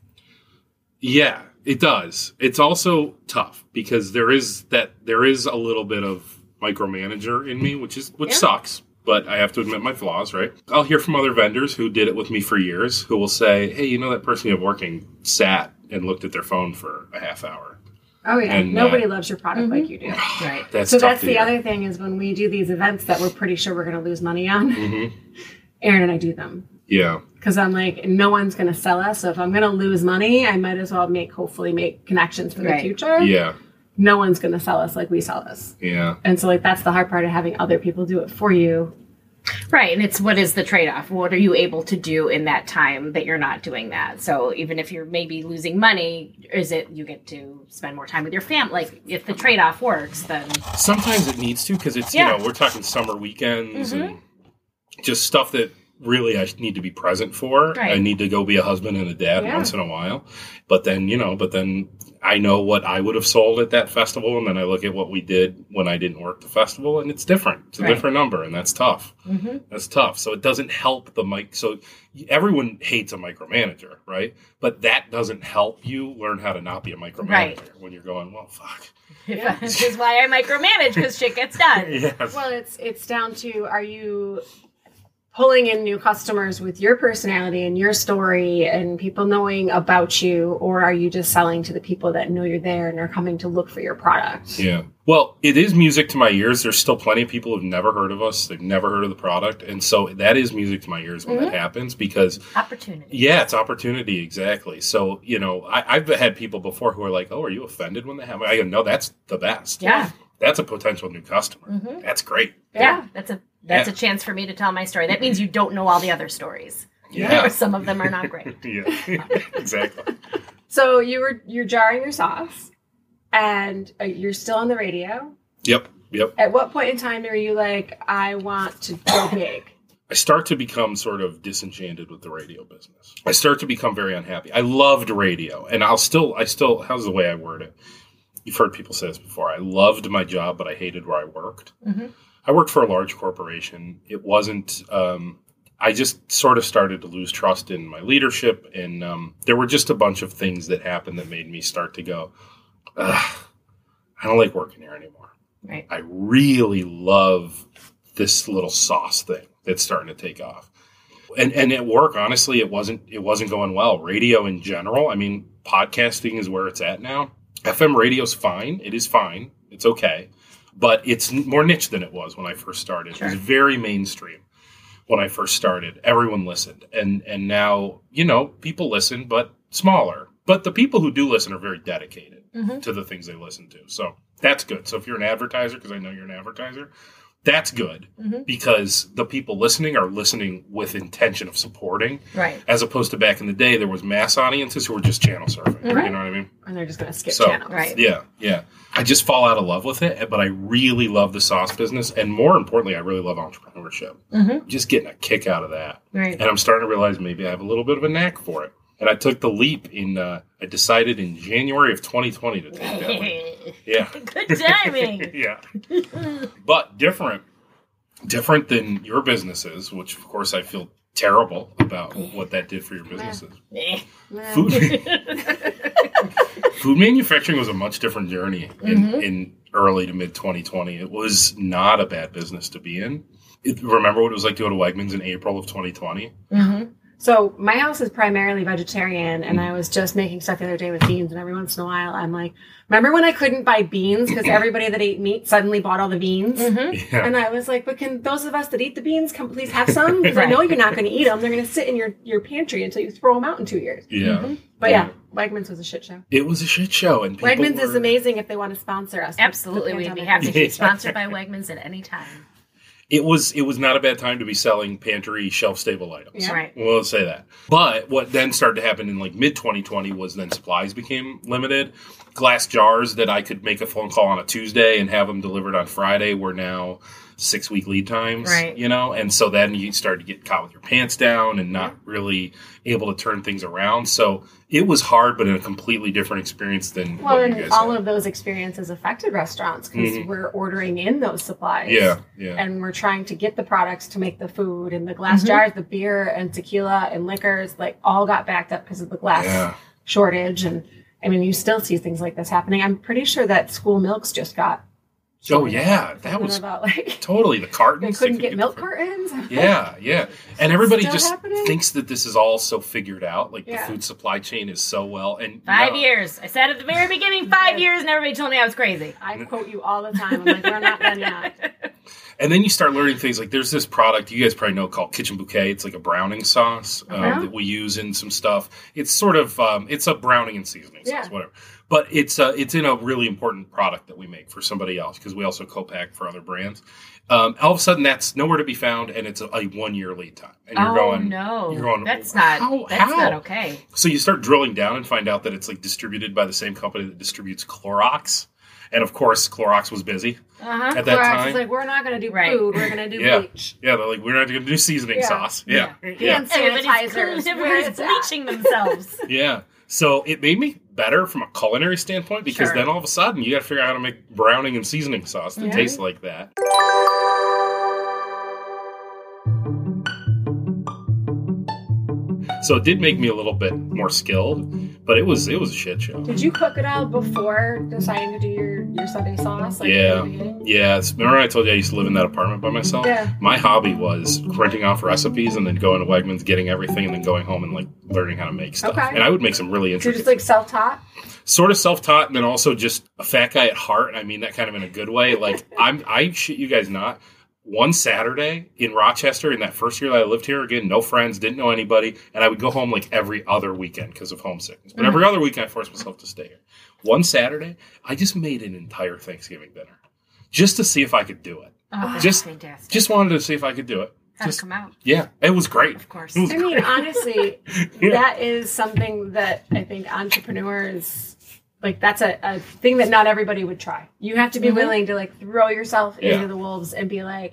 Yeah, it does. It's also tough because there is that there is a little bit of micromanager in me, which is which yeah. sucks, but I have to admit my flaws, right? I'll hear from other vendors who did it with me for years who will say, hey, you know that person you have working sat and looked at their phone for a half hour. Oh, yeah. And, Nobody uh, loves your product mm-hmm. like you do. Right. That's so tough that's to the hear. other thing is when we do these events that we're pretty sure we're going to lose money on, Mm-hmm. Aaron and I do them. Yeah. Because I'm like, no one's going to sell us. So if I'm going to lose money, I might as well make, hopefully make connections for the Right. future. Yeah. No one's going to sell us like we sell us. Yeah. And so like that's the hard part of having other people do it for you. Right, and it's what is the trade-off? What are you able to do in that time that you're not doing that? So even if you're maybe losing money, is it you get to spend more time with your family? Like if the trade-off works, then Sometimes it needs to because it's, Yeah. you know, we're talking summer weekends Mhm. and just stuff that really I need to be present for. Right. I need to go be a husband and a dad Yeah. once in a while. But then, you know, but then I know what I would have sold at that festival, and then I look at what we did when I didn't work the festival, and it's different. It's a Right. different number, and that's tough. mm-hmm. That's tough. So it doesn't help the mic. So everyone hates a micromanager, right? But that doesn't help you learn how to not be a micromanager Right. when you're going, well, fuck. Yeah. This is why I micromanage, because shit gets done. Yes. Well, it's it's down to, are you pulling in new customers with your personality and your story and people knowing about you, or are you just selling to the people that know you're there and are coming to look for your product? Yeah. Well, it is music to my ears. There's still plenty of people who've never heard of us. They've never heard of the product. And so that is music to my ears when that happens because, Opportunity. yeah, it's opportunity. Exactly. So, you know, I, I've had people before who are like, oh, are you offended when that happens? I go, no, that's the best. Yeah. That's a potential new customer. Mhm. That's great. Yeah, that's a that's Yeah. a chance for me to tell my story. That means you don't know all the other stories. Yeah. Some of them are not great. Yeah, exactly. So you were you're jarring your sauce. and uh, you're still on the radio. Yep, yep. At what point in time are you like, I want to go big? I start to become sort of disenchanted with the radio business. I start to become very unhappy. I loved radio, and I'll still, I still, how's the way I word it? You've heard people say this before. I loved my job, but I hated where I worked. Mm-hmm. I worked for a large corporation. It wasn't, um, I just sort of started to lose trust in my leadership, and um, there were just a bunch of things that happened that made me start to go, ugh, I don't like working here anymore. Right. I really love this little sauce thing that's starting to take off. And and at work, honestly, it wasn't it wasn't going well. Radio in general, I mean, podcasting is where it's at now. F M radio's fine. It is fine. It's okay. But it's more niche than it was when I first started. Sure. It was very mainstream when I first started. Everyone listened. And and now, you know, people listen, but smaller. But the people who do listen are very dedicated mm-hmm. to the things they listen to. So that's good. So if you're an advertiser, because I know you're an advertiser, that's good mm-hmm. because the people listening are listening with intention of supporting. Right. As opposed to back in the day, there was mass audiences who were just channel surfing. Mm-hmm. You know what I mean? And they're just going to skip so, channels. Right. Yeah, yeah. I just fall out of love with it, but I really love the sauce business. And more importantly, I really love entrepreneurship. Mm-hmm. Just getting a kick out of that. Right. And I'm starting to realize maybe I have a little bit of a knack for it. And I took the leap in, uh, I decided in January of twenty twenty to take that leap. Yeah. Good timing. Yeah. But different. Different than your businesses, which of course I feel terrible about what that did for your businesses. Food, food manufacturing was a much different journey in, mm-hmm. in early to mid twenty twenty. It was not a bad business to be in. It, remember what it was like to go to Wegmans in April of twenty twenty? Mm-hmm. So my house is primarily vegetarian, and I was just making stuff the other day with beans, and every once in a while I'm like, remember when I couldn't buy beans because everybody that ate meat suddenly bought all the beans? Mm-hmm. Yeah. And I was like, but can those of us that eat the beans come please have some? Because right. I know you're not going to eat them. They're going to sit in your, your pantry until you throw them out in two years. Yeah. Mm-hmm. But yeah. yeah, Wegmans was a shit show. It was a shit show. And Wegmans were... is amazing if they want to sponsor us. Absolutely. We'd be happy to be sponsored by Wegmans at any time. It was it was not a bad time to be selling pantry shelf-stable items. Yeah. Right. We'll say that. But what then started to happen in like mid twenty twenty was then supplies became limited. Glass jars that I could make a phone call on a Tuesday and have them delivered on Friday were now six-week lead times. Right. You know? And so then you started to get caught with your pants down and not really able to turn things around. So it was hard, but in a completely different experience than well, what you and guys all had. of those experiences affected restaurants because mm-hmm. we're ordering in those supplies. Yeah, yeah. And we're trying to get the products to make the food and the glass mm-hmm. jars, the beer and tequila and liquors, like all got backed up because of the glass yeah. shortage. And I mean, you still see things like this happening. I'm pretty sure that school milks just got. Oh yeah, that was about, like, totally the cartons. They couldn't get milk cartons. Yeah, yeah, and everybody Still just happening? thinks that this is all so figured out. Like yeah. the food supply chain is so well. And five no. years. I said at the very beginning, five years, and everybody told me I was crazy. I quote you all the time. I'm like, we're not done yet. And then you start learning things like there's this product you guys probably know called Kitchen Bouquet. It's like a browning sauce um, uh-huh. that we use in some stuff. It's sort of um, it's a browning and seasoning sauce, yeah. whatever. But it's uh, it's in a really important product that we make for somebody else because we also co-pack for other brands. Um, all of a sudden, that's nowhere to be found, and it's a, a one-year lead time. And you're oh going, no, you're going, that's not how, that's how? not okay. So you start drilling down and find out that it's like distributed by the same company that distributes Clorox. And of course, Clorox was busy uh-huh. at that Clorox time. is like, we're not going to do right. food. We're going to do yeah. bleach. Yeah, they're like, we're not going to do seasoning yeah. sauce. Yeah. yeah. yeah. Hand sanitizers. Everybody's bleaching themselves. Yeah. So it made me better from a culinary standpoint because sure. then all of a sudden you got to figure out how to make browning and seasoning sauce that yeah. tastes like that. So it did make me a little bit more skilled, but it was it was a shit show. Did you cook it all before deciding to do your, your Sunday sauce? Like yeah, yeah. It's, remember I told you I used to live in that apartment by myself? Yeah. My hobby was printing off recipes and then going to Wegmans, getting everything, and then going home and like learning how to make stuff. Okay. And I would make some really So interesting. you're just like self-taught? Sort of self-taught, and then also just a fat guy at heart. I mean that kind of in a good way. Like I'm, I shit you guys not. One Saturday in Rochester, in that first year that I lived here, again, no friends, didn't know anybody, and I would go home like every other weekend because of homesickness. But mm-hmm. every other weekend, I forced myself to stay here. One Saturday, I just made an entire Thanksgiving dinner just to see if I could do it. Oh, that's just, fantastic. Just wanted to see if I could do it. How'd just, it come out? Yeah, it was great. Of course. I mean, great. honestly, yeah. that is something that I think entrepreneurs like that's a, a thing that not everybody would try. You have to be Mhm. willing to like throw yourself Yeah. into the wolves and be like,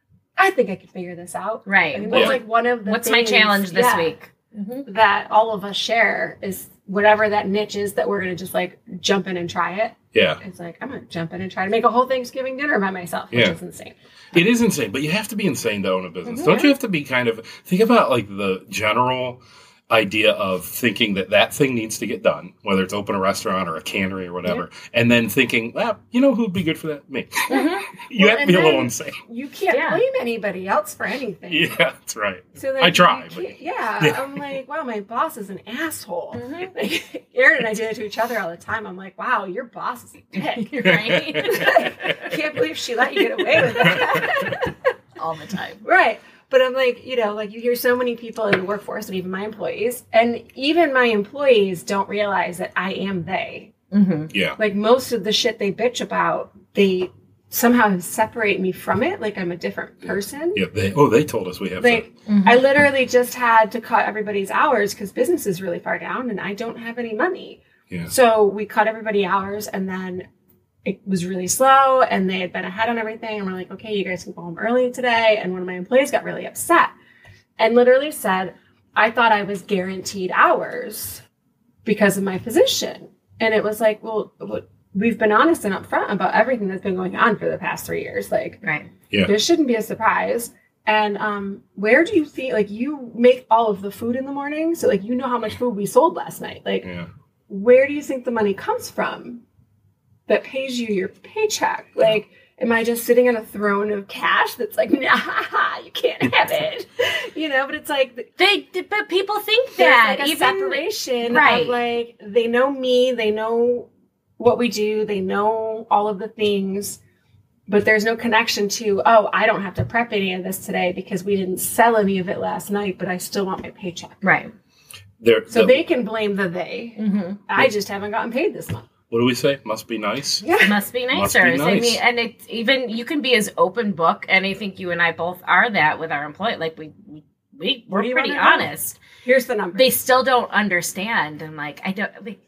I think I could figure this out. Right. I think Well, that's like one of the What's my things, challenge this yeah, week? Mm-hmm. that all of us share is whatever that niche is that we're going to just like jump in and try it. Yeah. It's like, I'm going to jump in and try to make a whole Thanksgiving dinner by myself, which Yeah. is insane. It is insane, but you have to be insane to own a business. Mhm. Don't you have to be kind of, think about like the general idea of thinking that that thing needs to get done, whether it's open a restaurant or a cannery or whatever, and then thinking, well, you know who'd be good for that? Me. Mm-hmm. You Well, have to and be a little then- insane. You can't Yeah. blame anybody else for anything. Yeah, that's right. So like, I try, you but- can't- Yeah, Yeah. I'm like, wow, my boss is an asshole. Mhm. Like, Erin and I do it to each other all the time. I'm like, wow, your boss is a dick. Right. Can't believe she let you get away with that. All the time. Right. But I'm like, you know, like you hear so many people in the workforce and even my employees, and even my employees don't realize that I am they. Mm-hmm. Yeah. Like most of the shit they bitch about, they somehow separate me from it. Like I'm a different person. Yeah. They, oh, they told us we have Like Mhm. I literally just had to cut everybody's hours because business is really far down and I don't have any money. to. Yeah. So we cut everybody hours and then it was really slow and they had been ahead on everything. And we're like, okay, you guys can go home early today. And one of my employees got really upset and literally said, I thought I was guaranteed hours because of my position. And it was like, well, we've been honest and upfront about everything that's been going on for the past three years. Like, Right. Yeah. this shouldn't be a surprise. And um, where do you think, like, you make all of the food in the morning? So, like, you know how much food we sold last night. Like, Yeah. where do you think the money comes from that pays you your paycheck? Like, am I just sitting on a throne of cash that's like, nah, you can't have it? You know, but it's like, They, but people think there's that like a even separation right. of like, they know me, they know what we do, they know all of the things, but there's no connection to, oh, I don't have to prep any of this today because we didn't sell any of it last night, but I still want my paycheck. right. They're, So the- they can blame the they. Mm-hmm. I just haven't gotten paid this month. what do we say? Must be nice. Yeah. Must be Must nicer. be I nice. mean, and it's even you can be as open book, and I think you and I both are that with our employee. Like we, we, we What do we're you pretty wanna know? honest. Here's the number. They still don't understand, and like I don't. Like,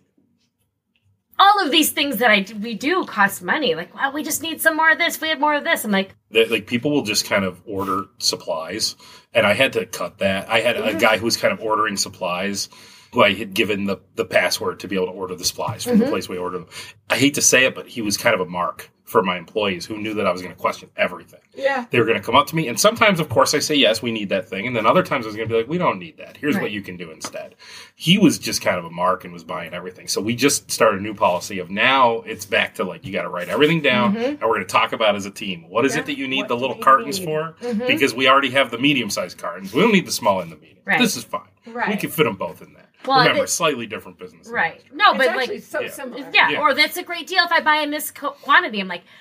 all of these things that I do, we do cost money. Like, wow, we just need some more of this. We had more of this. I'm like, That, like people will just kind of order supplies, and I had to cut that. I had a guy who was kind of ordering supplies, who I had given the, the password to be able to order the supplies from the place we ordered them. I hate to say it, but he was kind of a mark for my employees who knew that I was going to question everything. yeah. They were going to come up to me, and sometimes, of course, I say, yes, we need that thing. And then other times I was going to be like, we don't need that. Here's what Right. you can do instead. He was just kind of a mark and was buying everything. So we just started a new policy of now it's back to like, you got to write everything down, and we're going to talk about as a team. What is Yeah. it that you need What the do little we cartons need? for? Mhm. Because we already have the medium-sized cartons. We don't need the small in the medium. Right. This is fine. Right. We can fit them both in that. Well, Remember, it- slightly different business. right? No, It's but actually like, so Yeah. similar. yeah, Yeah. or that's a great deal if I buy in this co- quantity. I'm like,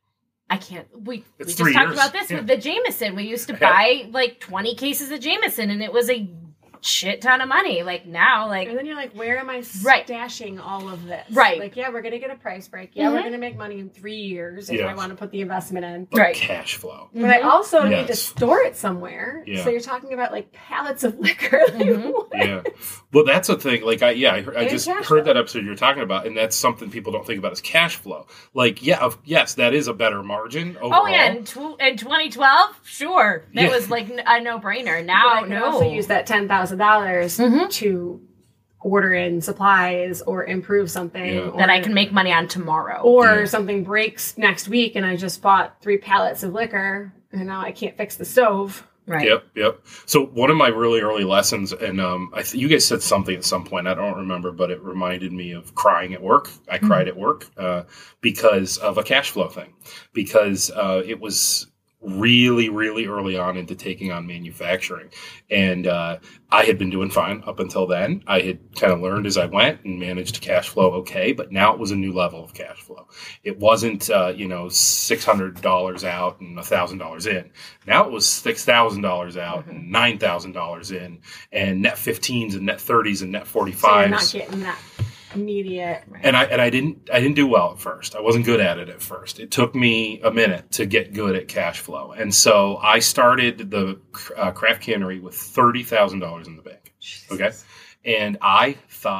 I can't. We, we It's just three talked years. about this Yeah. with the Jameson. We used to Yeah. buy like twenty cases of Jameson, and it was a shit ton of money. Like now, like And then you're like, where am I Right. stashing all of this? Right. Like, yeah, we're going to get a price break. Yeah, we're Mhm. going to make money in three years if Yes. I want to put the investment in. But Right. cash flow. But I also need to Yes. store it somewhere. Yeah. So you're talking about like pallets of liquor. Like, Mhm. what? Yeah. Well, that's a thing. Like, I, yeah, I, heard- I And just cash heard flow. that episode you're talking about, and that's something people don't think about is cash flow. Like, yeah, of, yes, that is a better margin overall. oh yeah, in, tw- in twenty twelve, sure, that Yeah. was like n- a no brainer. But Now, I can no. also use that ten thousand dollars Mhm. to order in supplies or improve something. Yeah. Or, that I can make money on tomorrow. Or Yeah. something breaks next week and I just bought three pallets of liquor and now I can't fix the stove. right. Yep, yep. So one of my really early lessons, and um, I th- you guys said something at some point, I don't remember, but it reminded me of crying at work. I Mm-hmm. cried at work uh, because of a cash flow thing, because uh, it was really, really early on into taking on manufacturing. And uh, I had been doing fine up until then. I had kind of learned as I went and managed to cash flow okay, but now it was a new level of cash flow. It wasn't, uh, you know, six hundred dollars out and one thousand dollars in. Now it was six thousand dollars out and nine thousand dollars in, and net fifteens and net thirties and net So you're forty-fives. not getting that immediate. And I and I didn't I didn't do well at first. I wasn't good at it at first. It took me a minute to get good at cash flow, and so I started the uh, craft cannery with thirty thousand dollars in the bank. Okay, and I thought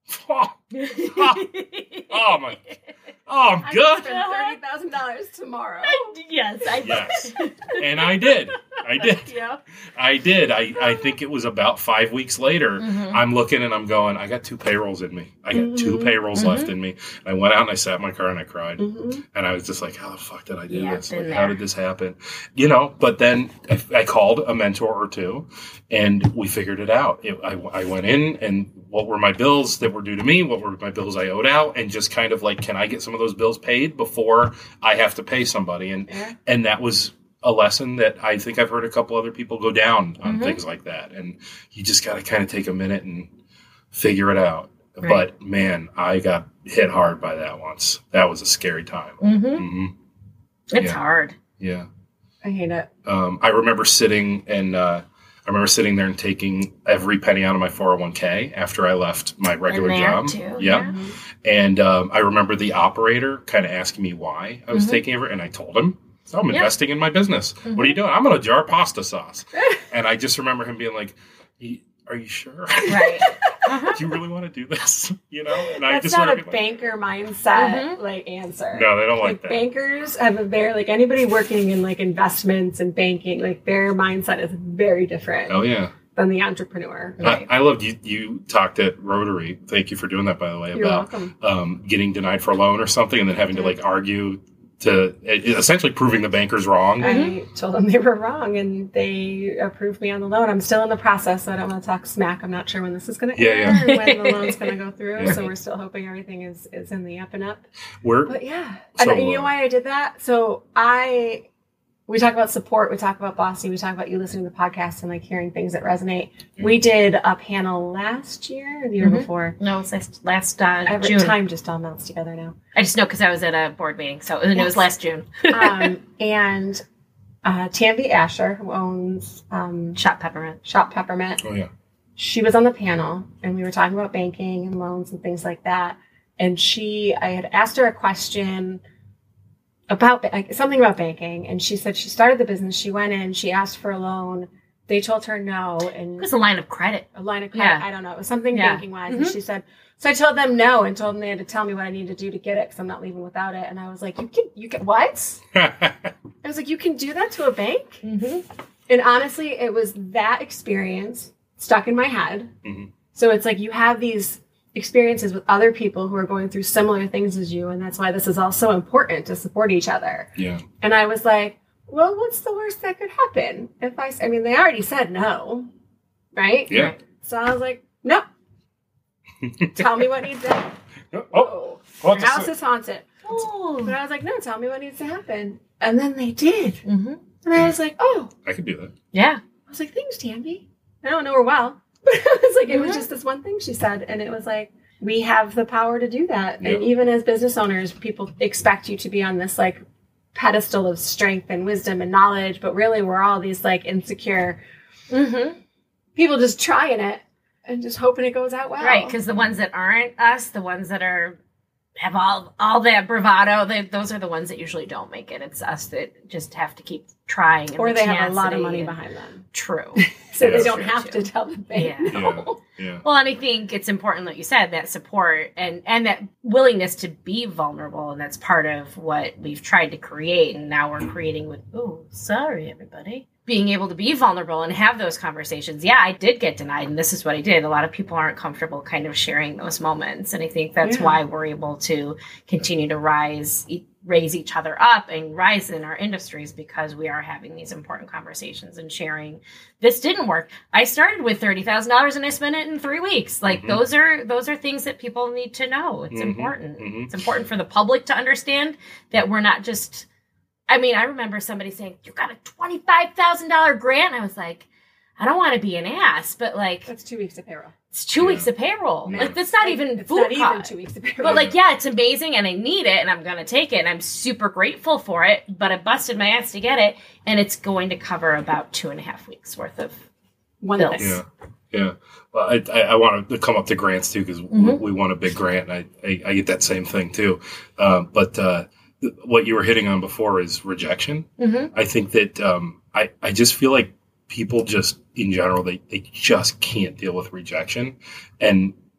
Oh, oh, oh my. Oh, I'm good. thirty thousand dollars tomorrow. Yes, I did. Yes. And I did. I did. Yeah. I did. I, I think it was about five weeks later. Mm-hmm. I'm looking and I'm going, I got two payrolls in me. I got mm-hmm. two payrolls mm-hmm. left in me. And I went out and I sat in my car and I cried. Mm-hmm. And I was just like, how the fuck did I do yeah, this? Like, how did this happen? You know, but then I, I called a mentor or two and we figured it out. It, I, I went in and what were my bills that were due to me? What were my bills I owed out? And just kind of like, can I get some of those bills paid before I have to pay somebody? And yeah. and that was a lesson that I think I've heard a couple other people go down on mm-hmm. things like that. And you just got to kind of take a minute and figure it out. Right. But man, I got hit hard by that once. That was a scary time. Mm-hmm. Mm-hmm. It's yeah. hard. Yeah. I hate it. Um, I remember sitting and, uh, I remember sitting there and taking every penny out of my four oh one k after I left my regular job. Too, yeah. yeah. And um, I remember the operator kind of asking me why I was mm-hmm. taking it, and I told him, oh, I'm investing yeah. in my business. Mm-hmm. What are you doing? I'm going to jar pasta sauce. And I just remember him being like, are you sure? Right. Uh-huh. Do you really want to do this? You know? And I That's just not a like, banker mindset mm-hmm. like answer. No, they don't like, like that. Bankers have a very, like anybody working in like investments and banking, like their mindset is very different. Oh, yeah. Than the entrepreneur. Right? I, I loved you. You talked at Rotary. Thank you for doing that, by the way. You're about welcome. Um, getting denied for a loan or something, and then having to like argue to essentially proving the bankers wrong. I told them they were wrong, and they approved me on the loan. I'm still in the process, so I don't want to talk smack. I'm not sure when this is going to yeah, end yeah. or when the loan's going to go through. Yeah. So we're still hoping everything is is in the up and up. We're, but yeah, so, and you know why I did that? So I. We talk about support. We talk about Bossy. We talk about you listening to the podcast and like hearing things that resonate. Yeah. We did a panel last year or the year mm-hmm. before. No, it was last, last uh, Every June. Time just all melts together now. I just know because I was at a board meeting, so and yes. it was last June. um, and uh, Tamby Asher, who owns um, Shop Peppermint. Shop Peppermint. Oh yeah. She was on the panel, and we were talking about banking and loans and things like that. And she, I had asked her a question about like, something about banking, and she said she started the business. She went in, she asked for a loan. They told her no, and it was a line of credit. A line of credit. Yeah. I don't know. It was something yeah. banking wise, mm-hmm. and she said. So I told them no, and told them they had to tell me what I needed to do to get it because I'm not leaving without it. And I was like, "You can, you can what?" I was like, "You can do that to a bank?" Mm-hmm. And honestly, it was that experience stuck in my head. Mm-hmm. So it's like you have these experiences with other people who are going through similar things as you, and that's why this is all so important to support each other. Yeah. And I was like, well, what's the worst that could happen? If I, I mean, they already said no, right? Yeah. Right. So I was like, no. Tell me what needs to happen. Oh, oh, your house is haunted. Oh. But I was like, no, tell me what needs to happen. And then they did. Mm-hmm. And I was like, oh. I could do that. Yeah. I was like, thanks, Tammy. I don't know her well. But it was like, it was mm-hmm. just this one thing she said. And it was like, we have the power to do that. Yep. And even as business owners, people expect you to be on this like pedestal of strength and wisdom and knowledge. But really, we're all these like insecure mm-hmm. people just trying it and just hoping it goes out well. Right. Because the ones that aren't us, the ones that are have all all that bravado, they, those are the ones that usually don't make it. It's us that just have to keep trying. And or the they have a lot of money and, behind them. True. So yeah, they don't true have too. to tell the bank yeah. no. Yeah. Yeah. Well, and I think it's important, like you said, that support and, and that willingness to be vulnerable. And that's part of what we've tried to create. And now we're creating with, oh, sorry, everybody. Being able to be vulnerable and have those conversations. Yeah, I did get denied, and this is what I did. A lot of people aren't comfortable kind of sharing those moments. And I think that's yeah. why we're able to continue to rise, raise each other up and rise in our industries, because we are having these important conversations and sharing. This didn't work. I started with thirty thousand dollars and I spent it in three weeks. Like mm-hmm. those are those are things that people need to know. It's mm-hmm. important. Mm-hmm. It's important for the public to understand that we're not just, I mean, I remember somebody saying, you got a twenty-five thousand dollars grant. I was like, I don't want to be an ass, but like. That's two weeks of payroll. It's two yeah. weeks of payroll. Man. Like, that's not like, even it's food not cost. even two weeks of payroll. But like, yeah, it's amazing and I need it and I'm going to take it and I'm super grateful for it, but I busted my ass to get it and it's going to cover about two and a half weeks worth of One bills. thing. Yeah. Yeah. Well, I, I, I want to come up to grants too, because Mm-hmm. we, we won a big grant and I, I, I get that same thing too. Um, but, uh, th- what you were hitting on before is rejection. Mm-hmm. I think that, um, I, I just feel like people just in general, they, they just can't deal with rejection. And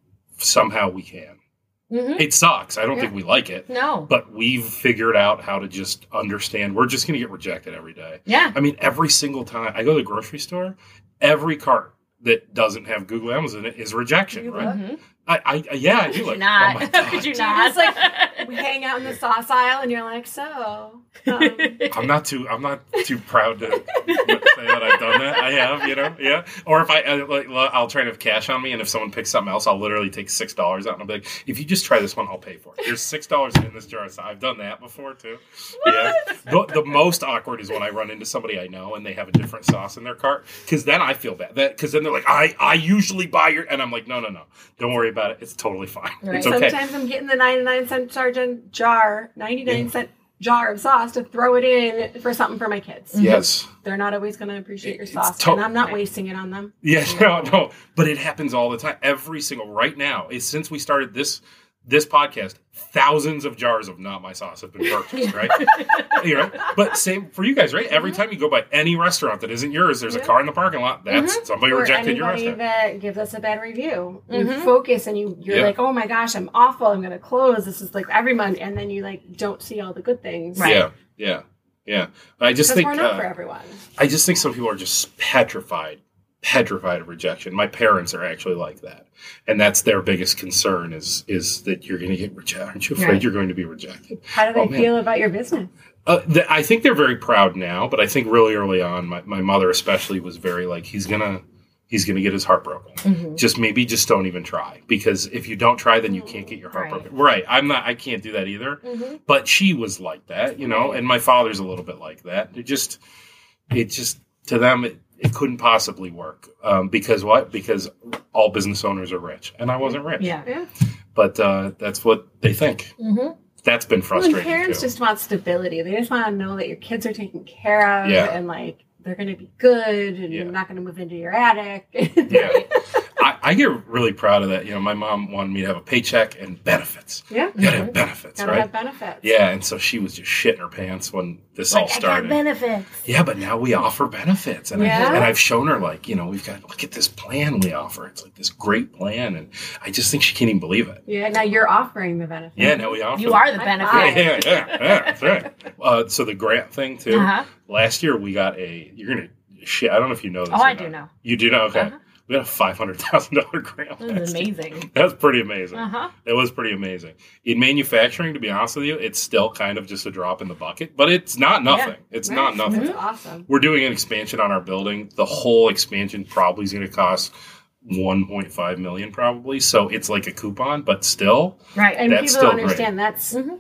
somehow we can. Mm-hmm. It sucks. I don't Yeah. think we like it. No. But we've figured out how to just understand. We're just going to get rejected every day. Yeah. I mean, every single time I go to the grocery store, every cart that doesn't have Google Amazon in it is rejection, right? Mm-hmm. I, I, I, yeah, I do. Could Like, you not? oh my God. Could you You not? just like we hang out in the sauce aisle, and you're like, so. Um, I'm not too. I'm not too proud to say that I've done that. I have, you know, yeah. Or if I, I like, I'll try to have cash on me, and if someone picks something else, I'll literally take six dollars out, and I'll be like, "If you just try this one, I'll pay for it." There's six dollars in this jar. So I've done that before too. Yeah. The, the most awkward is when I run into somebody I know and they have a different sauce in their cart, because then I feel bad. That because then they're like, "I, I usually buy your," and I'm like, "No, no, no, don't worry about it. It's totally fine. Right. It's okay." Sometimes I'm getting the ninety-nine cent sergeant jar, ninety-nine cent jar of sauce to throw it in for something for my kids. Yes. They're not always going to appreciate your It's sauce, to- and I'm not wasting it on them. Yeah, no, no, but it happens all the time. Every single right now is since we started this this podcast, thousands of jars of not my sauce have been purchased, right? You know, but same for you guys, right? Every time you go by any restaurant that isn't yours, there's a car in the parking lot. That's somebody Or rejected your anybody restaurant. that gives us a bad review. Mhm. You focus and you, you're Yeah. like, oh my gosh, I'm awful. I'm going to close. This is like every month. And then you like don't see all the good things. Right. Yeah, yeah, yeah. I just Because think we're not uh, for everyone. I just think some people are just petrified, petrified of rejection. My parents are actually like that, and that's their biggest concern is is that you're going to get rejected. Aren't you afraid Right. you're going to be rejected? How do they Oh, man. feel about your business? Uh, th- I think they're very proud now, but I think really early on, my, my mother especially was very like, he's gonna he's gonna get his heart broken. Mhm. Just maybe just don't even try, because if you don't try, then you can't get your heart Right. broken. Right? I'm not. I can't do that either. Mm-hmm. But she was like that, you know, and my father's a little bit like that. It just, it just to them, it, it couldn't possibly work um, because what? Because all business owners are rich, and I wasn't rich. Yeah. Yeah. But uh, that's what they think. Mm-hmm. That's been Well, frustrating and parents too. just want stability. They just want to know that your kids are taken care of Yeah. and like they're going to be good and Yeah. you're not going to move into your attic. Yeah. I, I get really proud of that. You know, my mom wanted me to have a paycheck and benefits. Yeah. You gotta have benefits, Gotta right? have benefits. Yeah, and so she was just shitting her pants when this all started. benefits. Yeah, but now we offer benefits, and Yeah. I, and I've shown her like, you know, we've got look at this plan we offer. It's like this great plan, and I just think she can't even believe it. Yeah. Now you're offering the benefits. Yeah, now we offer. You are the High benefit. five. Yeah, yeah, yeah, that's right. Uh, so the grant thing too. Uh-huh. Last year we got a. You're gonna shit. I don't know if you know this. Oh, or I not. do know. You do know. Okay, Uh-huh. we got a five hundred thousand dollar grant. This last is year. amazing. That's pretty amazing. Uh-huh. It was pretty amazing. In manufacturing, to be honest with you, it's still kind of just a drop in the bucket, but it's not nothing. It's not Nice. nothing. That's awesome. We're doing an expansion on our building. The whole expansion probably is going to cost one point five million dollars probably. So it's like a coupon, but still. Right. And That's people still understand that's, Mhm.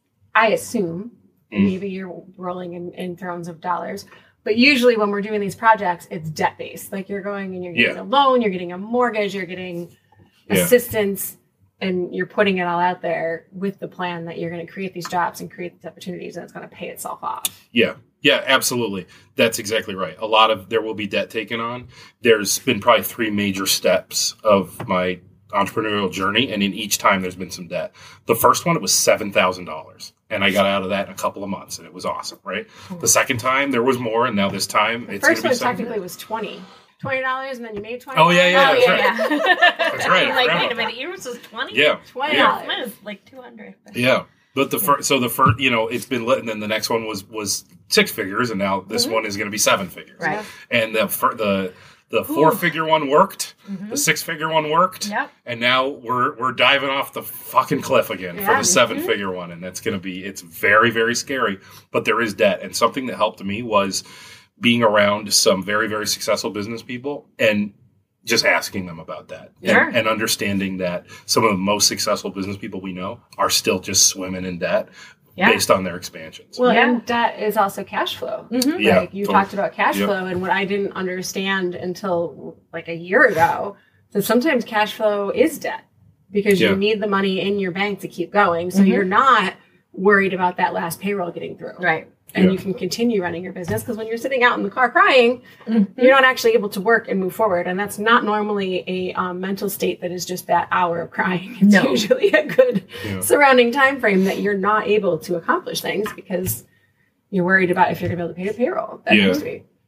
I assume, Mm. maybe you're rolling in, in thrones of dollars. But usually when we're doing these projects, it's debt based. Like you're going and you're getting Yeah. a loan, you're getting a mortgage, you're getting Yeah. assistance, and you're putting it all out there with the plan that you're going to create these jobs and create these opportunities, and it's going to pay itself off. Yeah. Yeah, absolutely. That's exactly right. A lot of there will be debt taken on. There's been probably three major steps of my entrepreneurial journey, and in each time there's been some debt. The first one, it was seven thousand dollars, and I got out of that in a couple of months, and it was awesome, right? The second time there was more, and now this time The it's first going one to be seven. technically was twenty. Twenty dollars, and then you made twenty. Oh, yeah, yeah. Oh, that's yeah, right. yeah. That's right, I I'm like, forgot wait a about minute, yours was twenty? Yeah. Twenty Yeah. dollars. Mine was like two hundred. Yeah. But the first, so the first, you know, it's been lit, and then the next one was was six figures, and now this one is going to be seven figures. Right. And the fir- the the four figure one worked, Mm-hmm. the six figure one worked, Yep. and now we're we're diving off the fucking cliff again for Yeah. the seven figure one, and that's going to be it's very very scary. But there is debt, and something that helped me was being around some very very successful business people and just asking them about that Sure. and, and understanding that some of the most successful business people we know are still just swimming in debt Yeah. based on their expansions. Well, Yeah. and debt is also cash flow. Mhm. Yeah, Like you totally. talked about cash Yep. flow, and what I didn't understand until like a year ago, that sometimes cash flow is debt because Yeah. you need the money in your bank to keep going. So Mhm. you're not worried about that last payroll getting through. Right. And Yeah. you can continue running your business because when you're sitting out in the car crying, Mhm. you're not actually able to work and move forward. And that's not normally a um, mental state that is just that hour of crying. It's No. usually a good Yeah. surrounding time frame that you're not able to accomplish things because you're worried about if you're going to be able to pay the payroll. That Yeah. needs to be.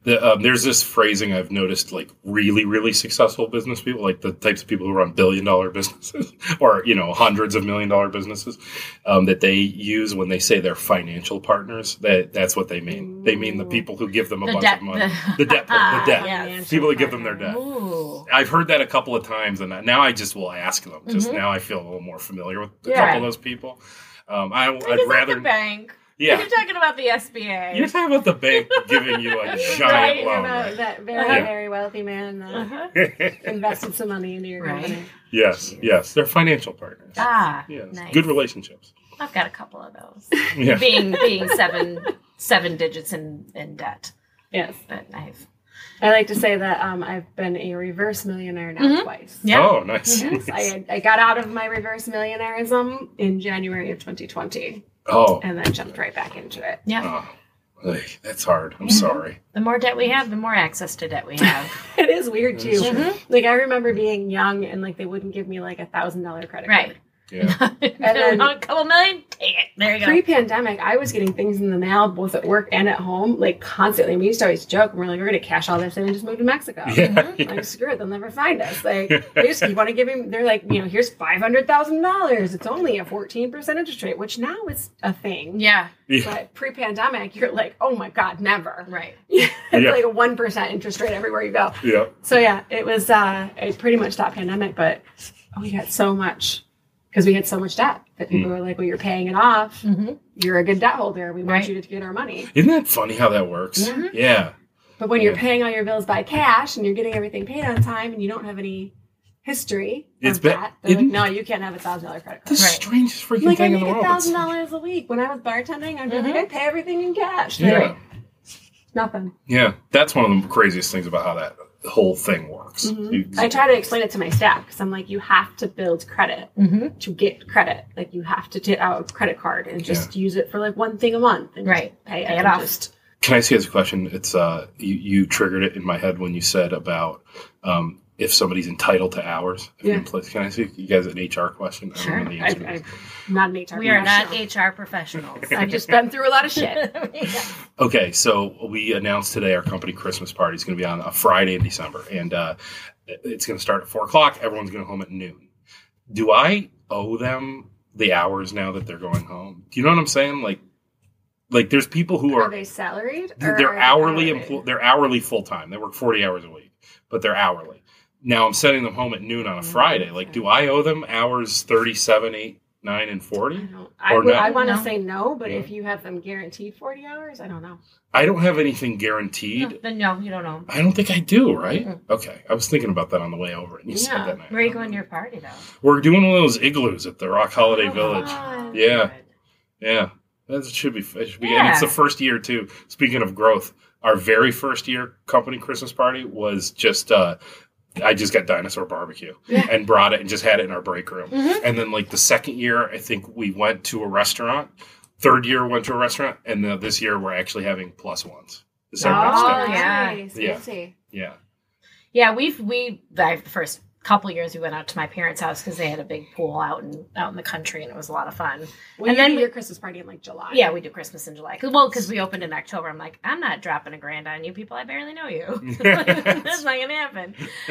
The, um, there's this phrasing I've noticed, like really, really successful business people, like the types of people who run billion dollar businesses or, you know, hundreds of million dollar businesses, um, that they use when they say they're financial partners. That that's what they mean. They mean the people who give them a The bunch debt- of money. the- The debt, the debt. Yes. People that give them their debt. Ooh. I've heard that a couple of times, and now I just will ask them. Just Mm-hmm. now I feel a little more familiar with a Yeah. couple of those people. Um, I, Like, I'd is that rather. the bank? Yeah. You're talking about the S B A. You're talking about the bank giving you a giant Right, loan. about Right? that very, Yeah. very wealthy man that Uh-huh. invested some money into your Right. company. Yes, yes. They're financial partners. Ah, Yes. nice. Good relationships. I've got a couple of those. Yeah. being being seven seven digits in, in debt. Yes. But I've I like to say that um, I've been a reverse millionaire now Mhm. twice. yeah. Oh, nice. Yes, I, I got out of my reverse millionaireism in January of twenty twenty Oh, and then jumped right back into it. Yeah. oh. Like, that's hard. I'm sorry. The more debt we have, the more access to debt we have. It is weird too. Mhm. Like I remember being young and like they wouldn't give me like a thousand dollar credit Right. card. Yeah. then- a couple million? Take it. There you go. Pre-pandemic, I was getting things in the mail both at work and at home, like constantly. We used to always joke, and we're like, we're going to cash all this in and just move to Mexico. Yeah. Like, screw it, they'll never find us. Like, they just keep on giving, they're like, you know, here's five hundred thousand dollars. It's only a fourteen percent interest rate, which now is a thing. Yeah. Yeah. But pre-pandemic, you're like, oh my God, never. Right. it's Yeah. like a one percent interest rate everywhere you go. Yeah. So yeah, it was, uh, it pretty much that pandemic, but we got so much, because we had so much debt that people were like, well, you're paying it off. Mm-hmm. You're a good debt holder. We want Right. you to get our money. Isn't that funny how that works? Yeah. Yeah. But when you're Yeah. paying all your bills by cash and you're getting everything paid on time and you don't have any history It's of ba- that, they're like, isn't- no, you can't have a thousand dollar credit The card. Right. strangest freaking Like I thing in make the a world. thousand It's- dollars a week when I was bartending. I'd be Mhm. like, I pay everything in cash. Yeah. They're like, nothing. Yeah. That's one of the craziest things about how that whole thing works. Mhm. You- I try to explain it to my staff because I'm like, you have to build credit Mm-hmm. to get credit. Like you have to take out a credit card and just use it for like one thing a month and Right. just pay it, Pay it and off. Just, Can I ask you this question? It's uh, you, you triggered it in my head when you said about um, if somebody's entitled to hours. If Yeah. you're in place. Can I ask you guys an H R question? I Sure. don't know the I, answer to I, this. I'm not an H R We are not professional. H R professionals. I've just been through a lot of shit. Yeah. Okay, so we announced today our company Christmas party is going to be on a Friday in December, and uh, it's going to start at four o'clock. Everyone's going home at noon. Do I owe them the hours now that they're going home? Do you know what I'm saying? Like, like there's people who Are are they salaried? they're, or they're are they hourly hourly? empl- they're hourly full time. They work forty hours a week, but they're hourly. Now I'm sending them home at noon on a Friday. Like, do I owe them hours thirty-seven, eight, nine, and I forty? don't. I, Or would, no? I want to No. say no, but No. if you have them guaranteed forty hours, I don't know. I don't have anything guaranteed. No, then no, you don't know. I don't think I do, right? Mm-mm. Okay. I was thinking about that on the way over, and you Yeah. said that. Night. Where are you going to your party, though? We're doing one of those igloos at the Rock Holiday Oh, Village. fun. Yeah. Yeah. That should be. It should be. And Yeah. it's the first year too. Speaking of growth, our very first year company Christmas party was just. uh I just got dinosaur barbecue Yeah. and brought it and just had it in our break room. Mhm. And then like the second year, I think we went to a restaurant. Third year went to a restaurant, and the, this year we're actually having plus ones. The same next Oh, day. yeah. nice. Yeah. Fancy. Yeah. Yeah, we've we the first couple years we went out to my parents' house because they had a big pool out in out in the country and it was a lot of fun. Well, And you then do we- your Christmas party in like July. Yeah, we do Christmas in July. Cause, well, because we opened in October. I'm like, I'm not dropping a grand on you people. I barely know you. That's not gonna happen.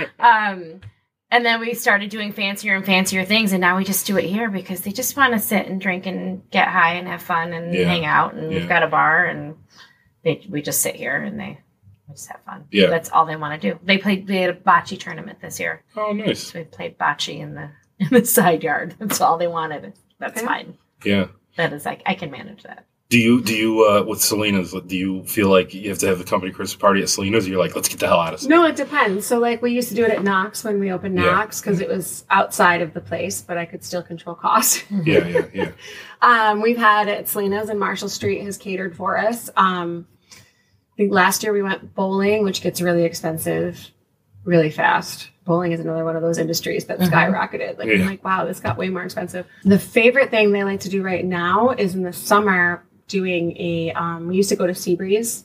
Um, and then we started doing fancier and fancier things, and now we just do it here because they just want to sit and drink and get high and have fun and Yeah. hang out. And Yeah. we've got a bar, and they we just sit here and they we just have fun. Yeah. That's all they want to do. They played. They had a bocce tournament this year. Oh, nice. So we played bocce in the in the side yard. That's all they wanted. That's Okay. fine. Yeah. That is like I can manage that. Do you do you uh, with Selena's? Do you feel like you have to have the company Christmas party at Selena's? Or you're like, let's get the hell out of. No, it depends. So, like, we used to do it at Knox when we opened Yeah. Knox because it was outside of the place, but I could still control costs. Yeah, yeah, yeah. um, we've had it at Selena's, and Marshall Street has catered for us. Um, I think last year we went bowling, which gets really expensive really fast. Bowling is another one of those industries that Mhm. skyrocketed. Like, Yeah. I'm like, wow, this got way more expensive. The favorite thing they like to do right now is in the summer doing a, um, we used to go to Seabreeze.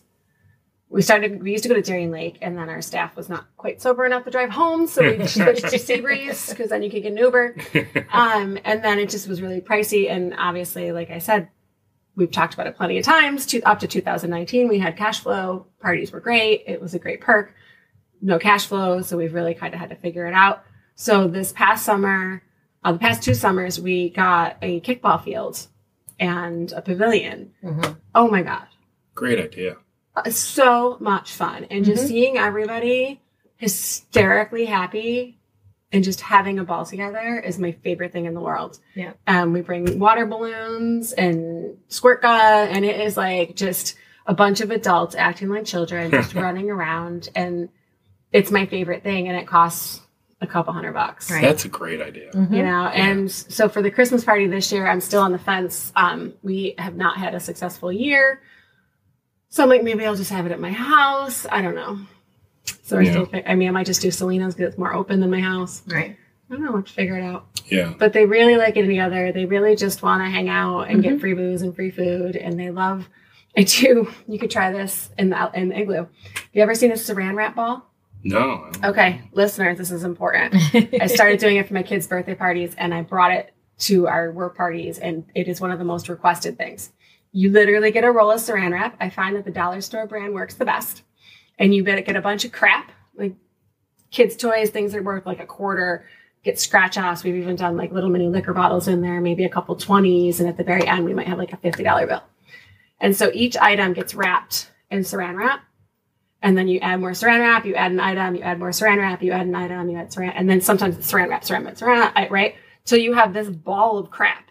We started, we used to go to Darien Lake, and then our staff was not quite sober enough to drive home. So we switched to Seabreeze because then you could get an Uber. Um, and then it just was really pricey. And obviously, like I said, we've talked about it plenty of times. To, up to two thousand nineteen, we had cash flow. Parties were great. It was a great perk. No cash flow, so we've really kind of had to figure it out. So this past summer, uh, the past two summers, we got a kickball field and a pavilion. Mm-hmm. Oh my God. Great idea. Uh, so much fun. And just mm-hmm. seeing everybody hysterically happy and just having a ball together is my favorite thing in the world. Yeah. Um, we bring water balloons and squirt gun, and it is like just a bunch of adults acting like children, just running around. And it's my favorite thing, and it costs a couple hundred bucks. Right. That's a great idea. Mm-hmm. You know, and yeah. so for the Christmas party this year, I'm still on the fence. Um, we have not had a successful year. So I'm like, maybe I'll just have it at my house. I don't know. So I yeah. still, I mean, I might just do Selena's because it's more open than my house. Right. I don't know. We'll figure it out. Yeah. But they really like getting together. They really just want to hang out and mm-hmm. get free booze and free food. And they love, I do, you could try this in the, in the Igloo. Have you ever seen a saran wrap ball? No. Okay. Listeners, this is important. I started doing it for my kids' birthday parties, and I brought it to our work parties, and it is one of the most requested things. You literally get a roll of saran wrap. I find that the dollar store brand works the best. And you get a bunch of crap, like kids' toys, things that are worth like a quarter, get scratch offs. We've even done like little mini liquor bottles in there, maybe a couple twenties. And at the very end, we might have like a fifty dollar bill. And so each item gets wrapped in saran wrap. And then you add more saran wrap, you add an item, you add more saran wrap, you add an item, you add saran, and then sometimes it's saran wrap, saran wrap, saran wrap, right? So you have this ball of crap.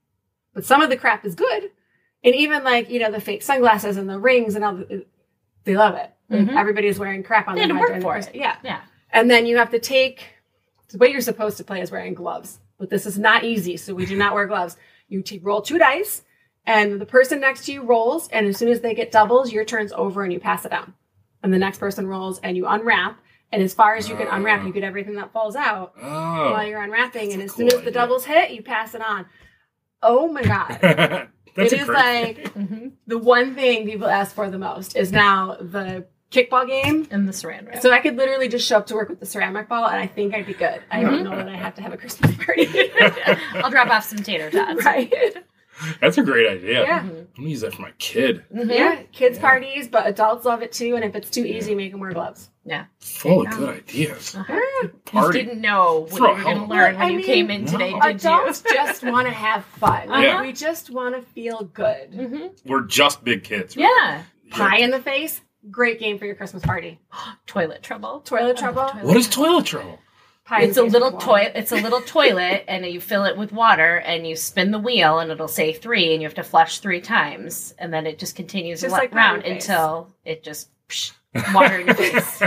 But some of the crap is good. And even like, you know, the fake sunglasses and the rings and all, the, they love it. Mm-hmm. Everybody's wearing crap on their head. They work for it. Yeah. Yeah. And then you have to take, the way you're supposed to play is wearing gloves. But this is not easy, so we do not wear gloves. You take, roll two dice, and the person next to you rolls, and as soon as they get doubles, your turn's over and you pass it down. And the next person rolls, and you unwrap. And as far as you can unwrap, you get everything that falls out oh, while you're unwrapping. And as cool soon as the idea. doubles hit, you pass it on. Oh, my God. It is like mm-hmm. the one thing people ask for the most is now the kickball game. And the saran wrap. So I could literally just show up to work with the ceramic ball, and I think I'd be good. I don't know that I have to have a Christmas party. I'll drop off some tater tots. Right. That's a great idea. Yeah. I'm going to use that for my kid. Mm-hmm. Yeah, kids' yeah. parties, but adults love it too. And if it's too easy, make them wear gloves. Yeah. Full yeah. of good ideas. Uh-huh. Party. You didn't know what Throw you were going to learn when I you mean, came in today, no. did adults you? just want to have fun. Yeah. We just want to feel good. Mm-hmm. We're just big kids. Right? Yeah. Pie in the face, great game for your Christmas party. Toilet trouble. Toilet trouble. Toilet what is toilet trouble? Pie it's a little toilet. It's a little toilet, and you fill it with water, and you spin the wheel, and it'll say three, and you have to flush three times, and then it just continues just like around until it just psh, water in your face.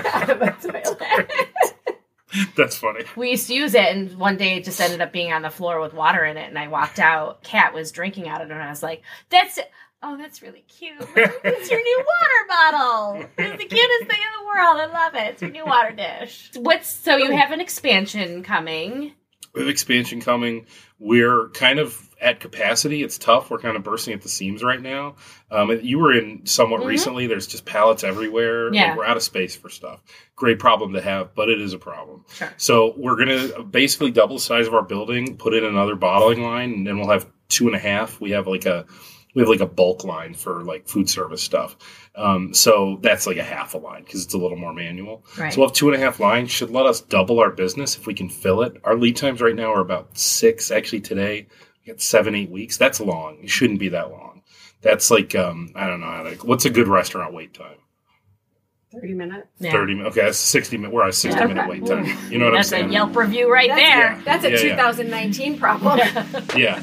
That's funny. We used to use it, and one day it just ended up being on the floor with water in it, and I walked out. Kat was drinking out of it, and I was like, "That's it." Oh, that's really cute. It's your new water bottle. It's the cutest thing in the world. I love it. It's your new water dish. What's so you have an expansion coming. We have expansion coming. We're kind of at capacity. It's tough. We're kind of bursting at the seams right now. Um, you were in somewhat mm-hmm. recently. There's just pallets everywhere. Yeah. Like we're out of space for stuff. Great problem to have, but it is a problem. Sure. So we're going to basically double the size of our building, put in another bottling line, and then we'll have two and a half. We have like a We have like a bulk line for like food service stuff. Um, so that's like a half a line because it's a little more manual. Right. So we'll have two and a half lines. Should let us double our business if we can fill it. Our lead times right now are about six. Actually today we got seven, eight weeks. That's long. It shouldn't be that long. That's like, um, I don't know. Like, what's a good restaurant wait time? thirty minutes. Yeah. thirty minutes. Okay, that's sixty minutes. We're at a sixty yeah. minute wait time. You know what that's I'm saying? That's a Yelp review right that's, there. Yeah. That's a yeah, twenty nineteen yeah. problem. Yeah.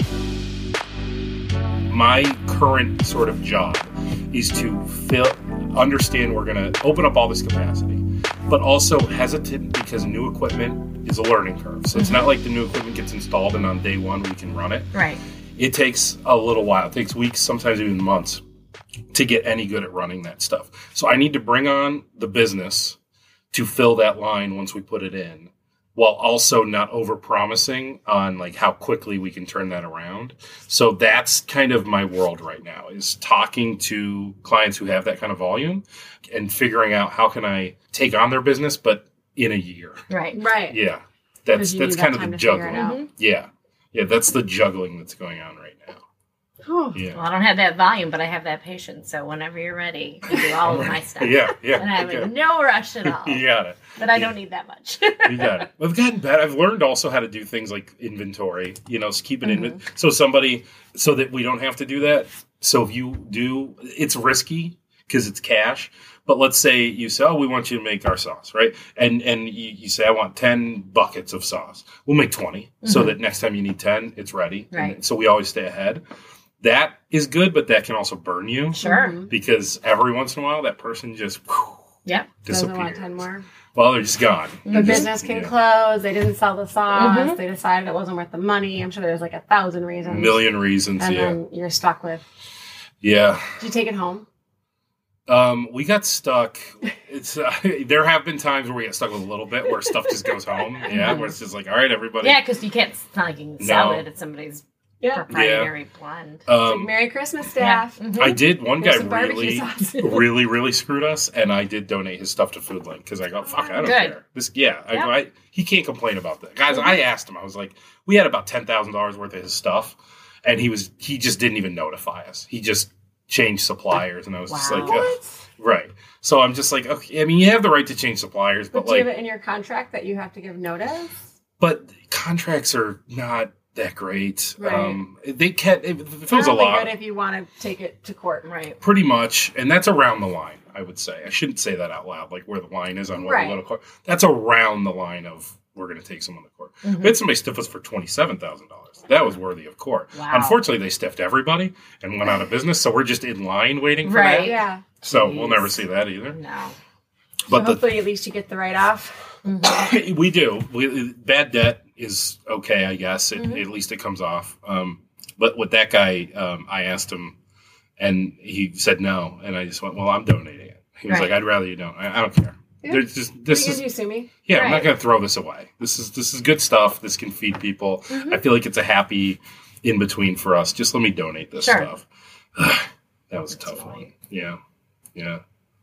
My current sort of job is to fill, understand we're going to open up all this capacity, but also hesitant because new equipment is a learning curve. So it's not like the new equipment gets installed and on day one we can run it. Right. It takes a little while. It takes weeks, sometimes even months to get any good at running that stuff. So I need to bring on the business to fill that line once we put it in, while also not over-promising on like how quickly we can turn that around. So that's kind of my world right now, is talking to clients who have that kind of volume and figuring out how can I take on their business, but in a year. Right. Right. Yeah. That's that's kind of the juggling. Mm-hmm. Yeah. Yeah, that's the juggling that's going on right now. Yeah. Well, I don't have that volume, but I have that patience. So whenever you're ready, I do all of my stuff. Yeah, yeah. And I have okay. no rush at all. You got it. But I don't need that much. You got it. I've gotten better. I've learned also how to do things like inventory, you know, keep an Mm-hmm. inventory. So somebody, so that we don't have to do that. So if you do, it's risky because it's cash. But let's say you say, oh, we want you to make our sauce, right? And and you, you say, I want ten buckets of sauce. We'll make twenty mm-hmm. so that next time you need ten, it's ready. Right. And so we always stay ahead. That is good, but that can also burn you. Sure. Because every once in a while, that person just whew, Yep. Doesn't disappears. want ten more. Well, they're just gone. The business can yeah. close. They didn't sell the sauce. Mhm. They decided it wasn't worth the money. I'm sure there's like a thousand reasons. Million reasons, And yeah. then you're stuck with. Yeah. Did you take it home? Um, we got stuck. It's uh, there have been times where we get stuck with a little bit where stuff just goes home. Yeah, where it's just like, all right, everybody. Yeah, because you can't, it's not like you can sell No. it at somebody's Yeah. proprietary blend. Um, Merry Christmas, staff. Mhm. I did. One guy Here's some barbecue really, sauce. really, really screwed us, and I did donate his stuff to Food Link because I go, fuck, I don't Good. care. This, yeah, I, Yep. I, he can't complain about that, guys. I asked him. I was like, we had about ten thousand dollars worth of his stuff, and he was he just didn't even notify us. He just changed suppliers, and I was just Wow. like, Ugh. Right. So I'm just like, okay, I mean, you have the right to change suppliers, but, But do you like, have it in your contract that you have to give notice? but contracts are not that great. Right. Um, they can't. It, it It's feels a only lot, good if you want to take it to court. Right. pretty much, and that's around the line. I would say I shouldn't say that out loud, like where the line is on when Right. we go to court. That's around the line of we're going to take someone to court. Mhm. We had somebody stiff us for twenty-seven thousand dollars. That was worthy of court. Wow. Unfortunately, they stiffed everybody and went out of business, so we're just in line waiting for Right. that. Yeah. So Jeez. we'll never see that either. No. But so the hopefully at least you get the write-off. we do. We, bad debt is okay, I guess. It, Mhm. At least it comes off. Um, but with that guy, um, I asked him, and he said no. And I just went, "Well, I'm donating it." He was Right. like, "I'd rather you don't. I, I don't care. Yeah. There's just this What is do you do, sue me? yeah. I'm not Right. going to throw this away. This is this is good stuff. This can feed people. I feel like it's a happy in between for us. Just let me donate this Sure. stuff." That was a tough one. Yeah, yeah.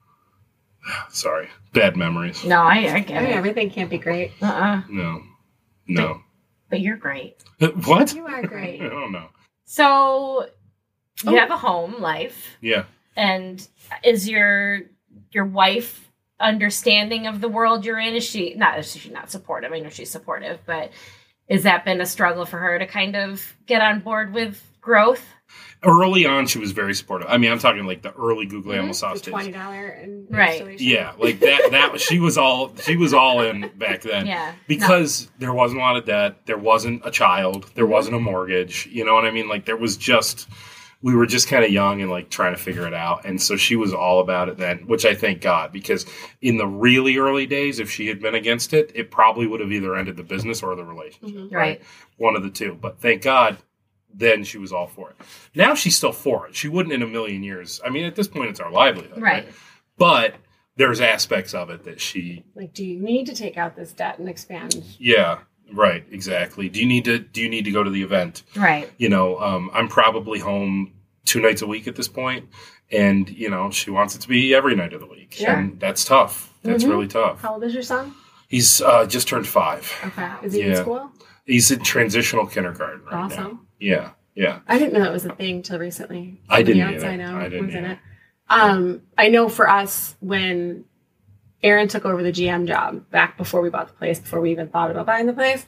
Sorry, bad memories. No, I, I I get mean, it. everything can't be great. Uh-uh. No, no. But you're great. What? You are great. I don't know. So you Oh. have a home life, Yeah. and is your your wife understanding of the world you're in? Is she not? Is she not supportive? I know she's supportive, but has that been a struggle for her to kind of get on board with growth? Early on, she was very supportive. I mean, I'm talking like the early Guglielmo The sauce twenty days. dollars in Right. installation. Yeah, like that. That she was all she was all in back then. Yeah. Because there wasn't a lot of debt, there wasn't a child, there wasn't a mortgage. You know what I mean? Like there was just we were just kind of young and like trying to figure it out. And so she was all about it then, which I thank God, because in the really early days, if she had been against it, it probably would have either ended the business or the relationship. Mhm. Right. One of the two. But thank God, then she was all for it. Now she's still for it. She wouldn't in a million years. I mean, at this point, it's our livelihood. Right. But there's aspects of it that she, Like, do you need to take out this debt and expand? yeah, right, exactly. Do you need to, do you need to go to the event? Right. You know, um, I'm probably home two nights a week at this point, and, you know, she wants it to be every night of the week. Sure. And that's tough. That's Mhm. really tough. How old is your son? He's uh, just turned five. Okay. Is he in Yeah. school? He's in transitional kindergarten right now. Awesome. Yeah, yeah. I didn't know that was a thing till recently. I didn't Somebody else either. I know I didn't was in either. it. Um, I know for us, when Aaron took over the G M job back before we bought the place, before we even thought about buying the place,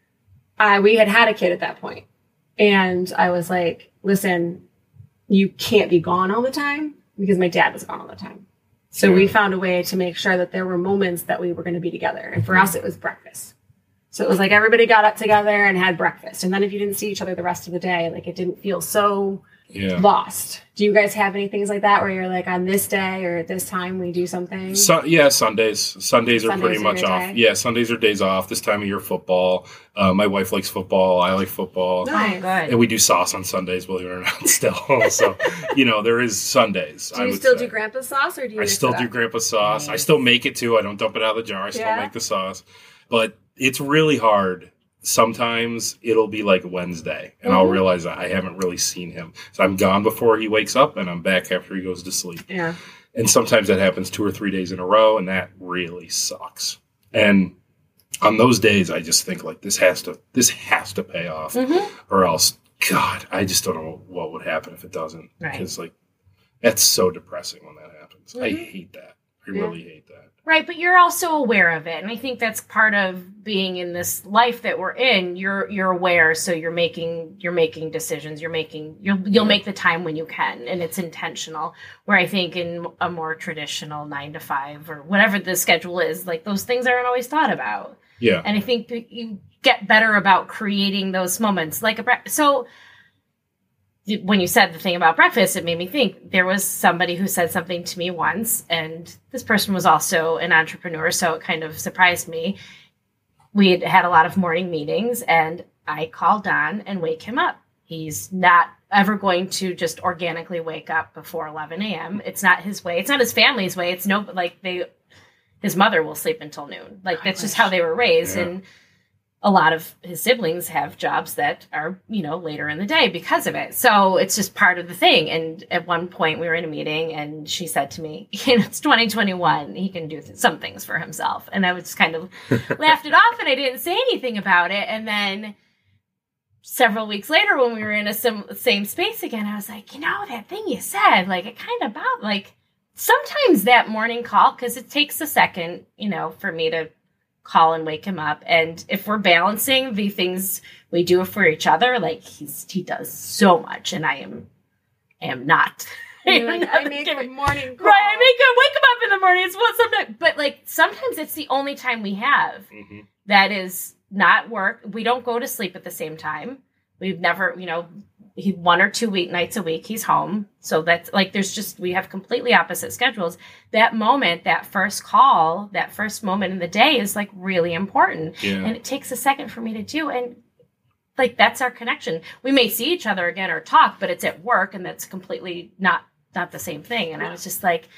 uh, we had had a kid at that point. And I was like, listen, you can't be gone all the time, because my dad was gone all the time. So we Yeah. found a way to make sure that there were moments that we were going to be together. And for us, it was breakfast. So it was like everybody got up together and had breakfast. And then if you didn't see each other the rest of the day, like it didn't feel so Yeah. lost. Do you guys have any things like that where you're like, on this day or at this time we do something? So, yeah, Sundays. Sundays are Sundays pretty are much your off. day? Yeah, Sundays are days off. This time of year, football. Uh, my wife likes football. I like football. Nice. Oh, good. And we do sauce on Sundays, believe it or not, still. So, you know, there is Sundays. Do I you would still say. do grandpa's sauce or do you I mix still it do up? grandpa sauce. I Nice. still make it too. I don't dump it out of the jar. I still Yeah. make the sauce. But it's really hard. Sometimes it'll be like Wednesday, and I'll Mhm. realize I haven't really seen him. So I'm gone before he wakes up, and I'm back after he goes to sleep. Yeah. And sometimes that happens two or three days in a row, and that really sucks. And on those days, I just think like this has to this has to pay off, Mhm. or else God, I just don't know what would happen if it doesn't. Right. Because, like, that's so depressing when that happens. Mm-hmm. I hate that. I Yeah. really hate that. Right, but you're also aware of it, and I think that's part of being in this life that we're in. You're you're aware, so you're making you're making decisions. You're making you'll you'll make the time when you can, and it's intentional. Where I think in a more traditional nine to five or whatever the schedule is, like those things aren't always thought about. Yeah. And I think that you get better about creating those moments, like a bre- so. When you said the thing about breakfast, it made me think there was somebody who said something to me once, and this person was also an entrepreneur, so it kind of surprised me. We had had a lot of morning meetings, and I called Don and wake him up. He's not ever going to just organically wake up before eleven a.m. It's not his way. It's not his family's way. It's no, like they, his mother will sleep until noon. Like that's just how they were raised. Yeah. And a lot of his siblings have jobs that are, you know, later in the day because of it. So it's just part of the thing. And at one point we were in a meeting and she said to me, you know, it's twenty twenty-one. He can do th- some things for himself. And I was kind of laughed it off and I didn't say anything about it. And then several weeks later when we were in a sim- same space again, I was like, you know, that thing you said, like it kind of about like sometimes that morning call, because it takes a second, you know, for me to call and wake him up. And if we're balancing the things we do for each other, like he's he does so much, and I am am not. You're like, I make a morning call. Right, I make him wake him up in the morning. It's what sometimes, but like sometimes it's the only time we have Mm-hmm. that is not work. We don't go to sleep at the same time. We've never, you know, he one or two week nights a week he's home. So that's like there's just we have completely opposite schedules. That moment, that first call, that first moment in the day is like really important. Yeah. And it takes a second for me to do. And like that's our connection. We may see each other again or talk, but it's at work and that's completely not not the same thing. And I was just like,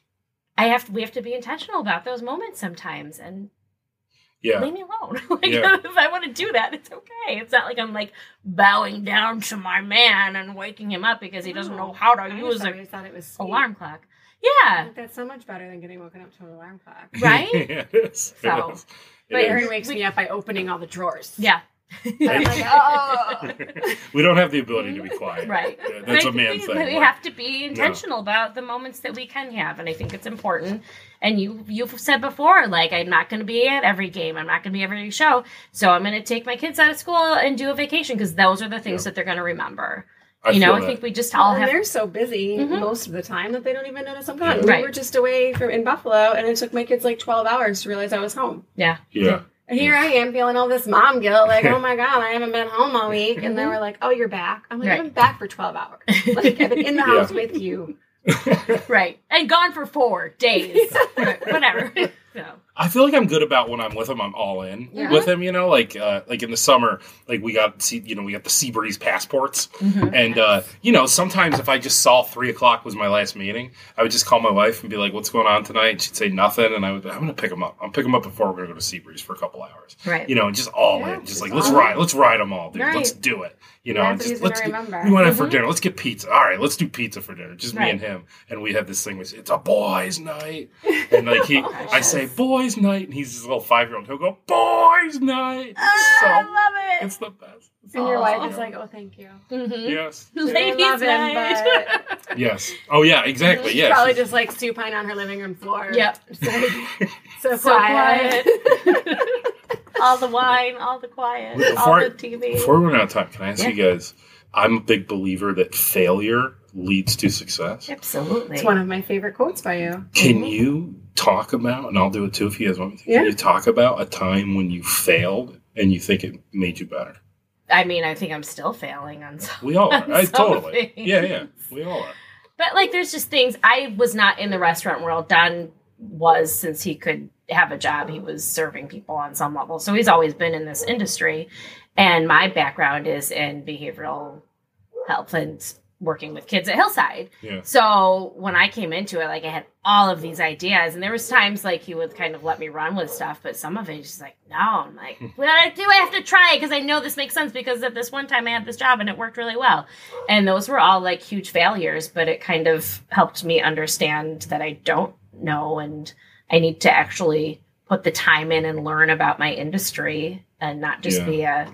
I have to, we have to be intentional about those moments sometimes. And Yeah. leave me alone. Like, Yeah. if I want to do that, it's okay. It's not like I'm like bowing down to my man and waking him up because he doesn't know how to I use just an always thought it was sweet. alarm clock. Yeah, That's so much better than getting woken up to an alarm clock. right? Yeah, it is. It So, is. It but is. Aaron wakes me up by opening all the drawers. Yeah, I'm like, oh. We don't have the ability to be quiet. right. Yeah, that's But a man we, thing. We Like, have to be intentional about the moments that we can have, and I think it's important. And you, you've said before, like I'm not going to be at every game, I'm not going to be at every show, so I'm going to take my kids out of school and do a vacation because those are the things Yeah. that they're going to remember. I You know, feel I that. think we just all And have. they're so busy Mhm. most of the time that they don't even notice I'm gone. Yeah. We Right. were just away from in Buffalo, and it took my kids like twelve hours to realize I was home. Yeah, Yeah. And here I am feeling all this mom guilt, like, oh my God, I haven't been home all week. And they were like, oh, you're back. I'm like, Right. I've been back for twelve hours. Like, I've been in the Yeah. house with you. right. And gone for four days, whatever. So. I feel like I'm good about when I'm with him. I'm all in Yeah. with him. You know, like uh, like in the summer, like we got sea, you know, we got the Seabreeze passports, Mm-hmm. and uh, you know, sometimes if I just saw three o'clock was my last meeting, I would just call my wife and be like, "What's going on tonight?" And she'd say nothing, and I would, I'm gonna pick him up. I'm pick him up before we're gonna go to Seabreeze for a couple hours. Right. You know, and just all Yeah, in, just just like let's all ride, in. let's ride them all, dude. Right. Let's do it. You know, That's and what he's just gonna let's get, remember. we want to have for Mhm. dinner. Let's get pizza. All right, let's do pizza for dinner. Just me Right. and him, and we have this thing. We say, it's a boys' night, and like he, I say boys' night, and he's this little five year old. He'll go boys' night. It's so, I love it. it's the best. It's And the your best. wife is like, oh, thank you. Mhm. Yes, Ladies' I love him, night. but yes. Oh yeah, exactly. she's Yes. probably just like supine on her living room floor. Yep. Just like, so, So quiet. quiet. all the wine, all the quiet, Before all I- the T V. Before we run out of time, can I ask Yeah. you guys? I'm a big believer that failure leads to success. Absolutely. It's one of my favorite quotes by you. Can you talk about, and I'll do it too if you guys want me to, Yeah. can you talk about a time when you failed and you think it made you better? I mean, I think I'm still failing on some. We all are. I, Some totally. things. Yeah, yeah. We all are. But like, there's just things. I was not in the restaurant world. Don was, since he could have a job, he was serving people on some level. So he's always been in this industry. And my background is in behavioral health and working with kids at Hillside. Yeah. So when I came into it, like I had all of these ideas, and there was times like he would kind of let me run with stuff, but some of it he's just like, no, I'm like, what I do, I have to try it because I know this makes sense because at this one time I had this job and it worked really well. And those were all like huge failures, but it kind of helped me understand that I don't know and I need to actually put the time in and learn about my industry and not just Yeah. be a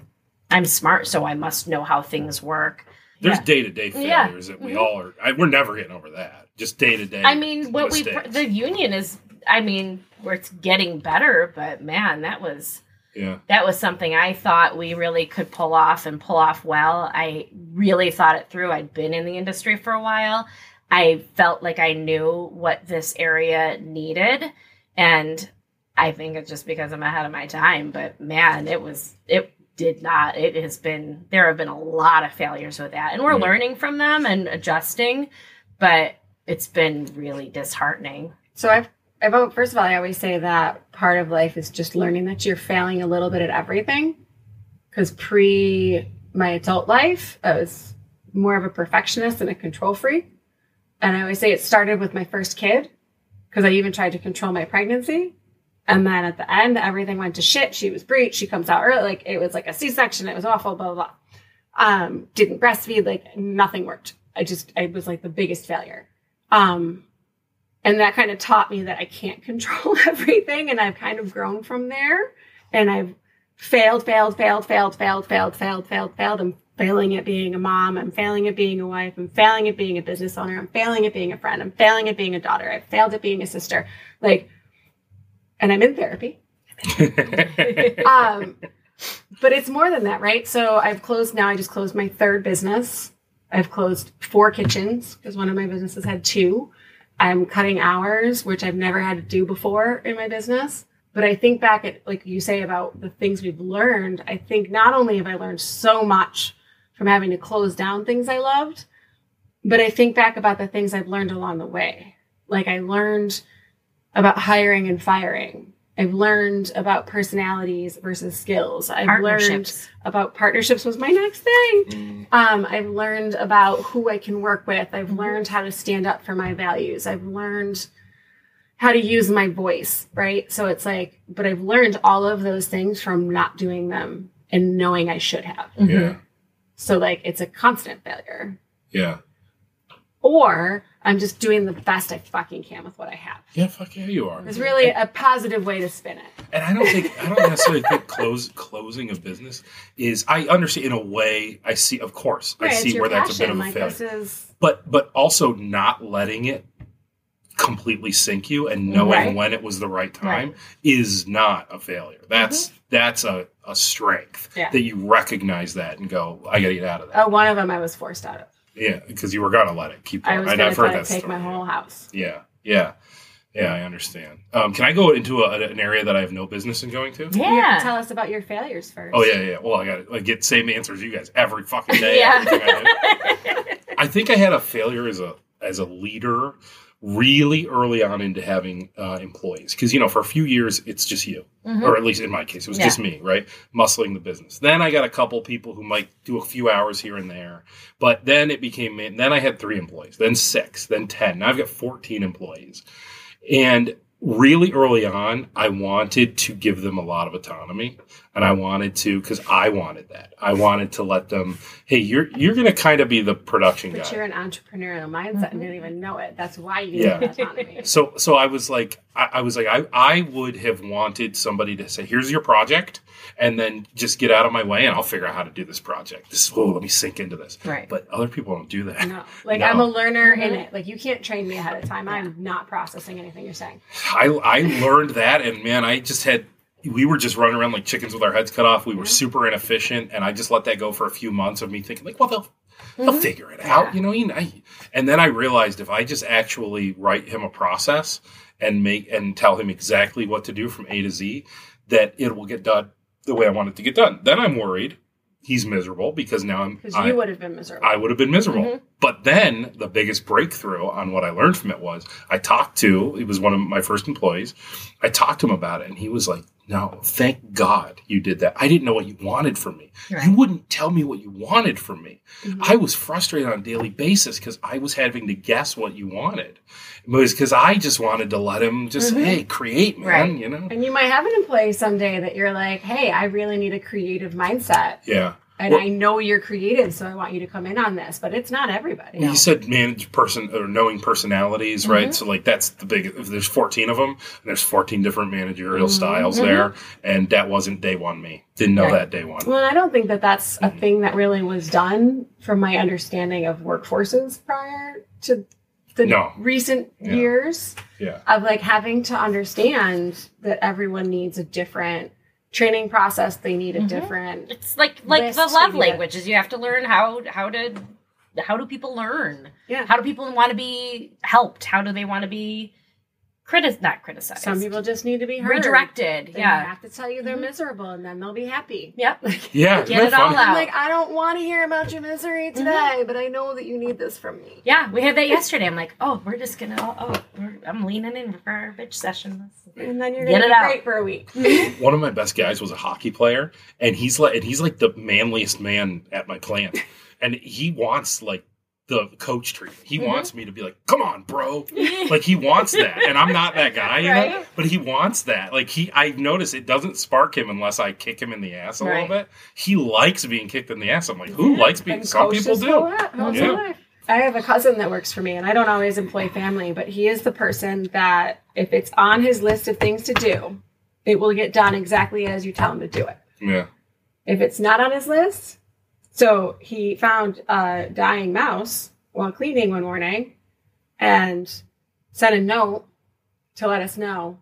I'm smart, so I must know how things work. There's Yeah. day-to-day Yeah. failures that we all are. I, we're never getting over that. Just day-to-day. I mean, what we mistakes. the union is. I mean, we're it's getting better, but man, that was Yeah. that was something I thought we really could pull off and pull off well. I really thought it through. I'd been in the industry for a while. I felt like I knew what this area needed, and I think it's just because I'm ahead of my time. But man, it was it. Did not. It has been, there have been a lot of failures with that, and we're Yeah. learning from them and adjusting, but it's been really disheartening. So I've, I've, first of all, I always say that part of life is just learning that you're failing a little bit at everything. Because pre my adult life, I was more of a perfectionist and a control freak. And I always say it started with my first kid, because I even tried to control my pregnancy. And then at the end, everything went to shit. She was breech. She comes out early. Like, it was like a C-section. It was awful, blah, blah, blah. Um, didn't breastfeed. Like, nothing worked. I just, I was like the biggest failure. Um, and that kind of taught me that I can't control everything. And I've kind of grown from there. And I've failed, failed, failed, failed, failed, failed, failed, failed, failed. I'm failing at being a mom. I'm failing at being a wife. I'm failing at being a business owner. I'm failing at being a friend. I'm failing at being a daughter. I've failed at being a sister. Like, and I'm in therapy. um, but it's more than that, right? So I've closed now. I just closed my third business. I've closed four kitchens because one of my businesses had two. I'm cutting hours, which I've never had to do before in my business. But I think back at, like you say, about the things we've learned. I think not only have I learned so much from having to close down things I loved, but I think back about the things I've learned along the way. Like, I learned about hiring and firing. I've learned about personalities versus skills. I've learned Partnerships. about partnerships was my next thing. Mm. Um, I've learned about who I can work with. I've Mm-hmm. learned how to stand up for my values. I've learned how to use my voice, right? So it's like, but I've learned all of those things from not doing them and knowing I should have. Yeah. So like, it's a constant failure. Yeah. Or I'm just doing the best I fucking can with what I have. Yeah, fuck yeah, you are. It's really a positive way to spin it. And I don't think I don't necessarily think close closing a business is. I understand in a way. I see, of course, I Right, it's see your where that's a bit passion. of a Like, failure. this is But but also not letting it completely sink you and knowing Right. when it was the right time is not a failure. That's that's a, a strength Yeah. that you recognize that and go, I got to get out of that. oh, one of them I was forced out of. Yeah, because you were gonna let it keep I going. was And going I've to heard try that to take story. my whole house. Yeah, yeah, yeah. I understand. Um, can I go into a, an area that I have no business in going to? You have Yeah. to tell us about your failures first. Oh yeah, yeah. Well, I got to like, get same answers you guys every fucking day. Yeah. everything I, do. I think I had a failure as a as a leader really early on into having uh, employees because you know for a few years it's just you, Mhm. or at least in my case it was Yeah. just me, right? Muscling the business. Then I got a couple people who might do a few hours here and there, but then it became. Then I had three employees, then six, then ten. Now I've got fourteen employees, and really early on, I wanted to give them a lot of autonomy, and I wanted to because I wanted that. I wanted to let them. Hey, you're you're going to kind of be the production But guy. you're an entrepreneurial mindset and didn't even know it. That's why you Yeah. need autonomy. So so I was like I, I was like I, I would have wanted somebody to say, here's your project, and then just get out of my way and I'll figure out how to do this project. This oh, let me sink into this. Right. But other people don't do that. No. Like, No. I'm a learner in it. Like, you can't train me ahead of time. I'm not processing anything you're saying. I I learned that, and man, I just had we were just running around like chickens with our heads cut off. We were super inefficient, and I just let that go for a few months of me thinking like, well, they'll they'll figure it out, you know. You know, I- and then I realized if I just actually write him a process and make and tell him exactly what to do from A to Z, that it will get done the way I want it to get done. Then I'm worried he's miserable because now I'm Because I- you would have been miserable. I would have been miserable. But then the biggest breakthrough on what I learned from it was I talked to, it was one of my first employees. I talked to him about it and he was like, no, thank God you did that. I didn't know what you wanted from me. Right. You wouldn't tell me what you wanted from me. I was frustrated on a daily basis because I was having to guess what you wanted. It was because I just wanted to let him just, hey, create, man, Right. you know? And you might have an employee someday that you're like, hey, I really need a creative mindset. Yeah. And well, I know you're creative, so I want you to come in on this, but it's not everybody. You said manage person or knowing personalities, mm-hmm. right? So like that's the big, if there's fourteen of them, and there's fourteen different managerial mm-hmm. styles mm-hmm. there. And that wasn't day one me. Didn't know right. that day one. Well, I don't think that that's a mm-hmm. thing that really was done from my understanding of workforces prior to the no. recent yeah. years yeah. of like having to understand that everyone needs a different training process. They need a mm-hmm. different. It's like like the love languages. You have to learn how how to how do people learn? Yeah. How do people want to be helped? How do they want to be critic not criticized? Some people just need to be heard. Redirected. They yeah. have to tell you they're mm-hmm. miserable, and then they'll be happy. Yep. Yeah. Get it all fun. out. I'm like, I don't want to hear about your misery today, mm-hmm. but I know that you need this from me. Yeah, we had that yesterday. I'm like, oh, we're just gonna. Oh, oh we're, I'm leaning in for our bitch session. And then you're gonna be great for a week. One of my best guys was a hockey player, and he's like, and he's like the manliest man at my plant, and he wants like the coach treatment. He mm-hmm. wants me to be like, "Come on, bro!" Like he wants that, and I'm not that guy, you right? know. But he wants that. Like he, I notice it doesn't spark him unless I kick him in the ass a right. little bit. He likes being kicked in the ass. I'm like, who yeah. likes being? And Some people do. Yeah. I have a cousin that works for me, and I don't always employ family, but he is the person that if it's on his list of things to do, it will get done exactly as you tell him to do it. Yeah. If it's not on his list, so he found a dying mouse while cleaning one morning and sent a note to let us know.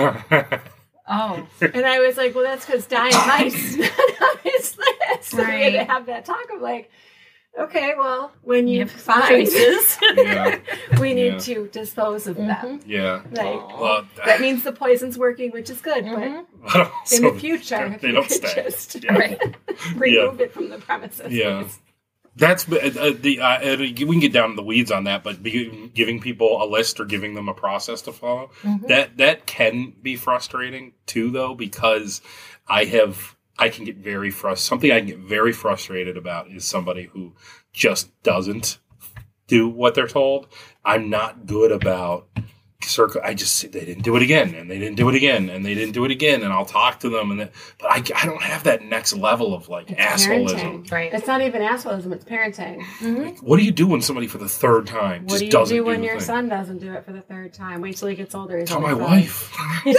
Oh. And I was like, well, that's because dying mice is not on his list. So right. we had to have that talk of like, okay, well, when you, you find choices, yeah. we need yeah. to dispose of mm-hmm. them. Yeah. Like, well, that means the poison's working, which is good, mm-hmm. but so in the future, they if you don't could stay. just Yeah. right, remove Yeah. it from the premises. Yeah. Please. That's uh, the uh, we can get down to the weeds on that, but be, giving people a list or giving them a process to follow mm-hmm. that that can be frustrating too, though, because I have I can get very frustrated. Something I can get very frustrated about is somebody who just doesn't do what they're told. I'm not good about circle. I just they didn't do it again, and they didn't do it again, and they didn't do it again, and I'll talk to them, and then, but I, I don't have that next level of like it's assholeism. Parenting. Right? It's not even assholeism; it's parenting. Mm-hmm. Like, what do you do when somebody for the third time What just do you doesn't do when do your thing? son doesn't do it for the third time? Wait till he gets older. Tell my wife.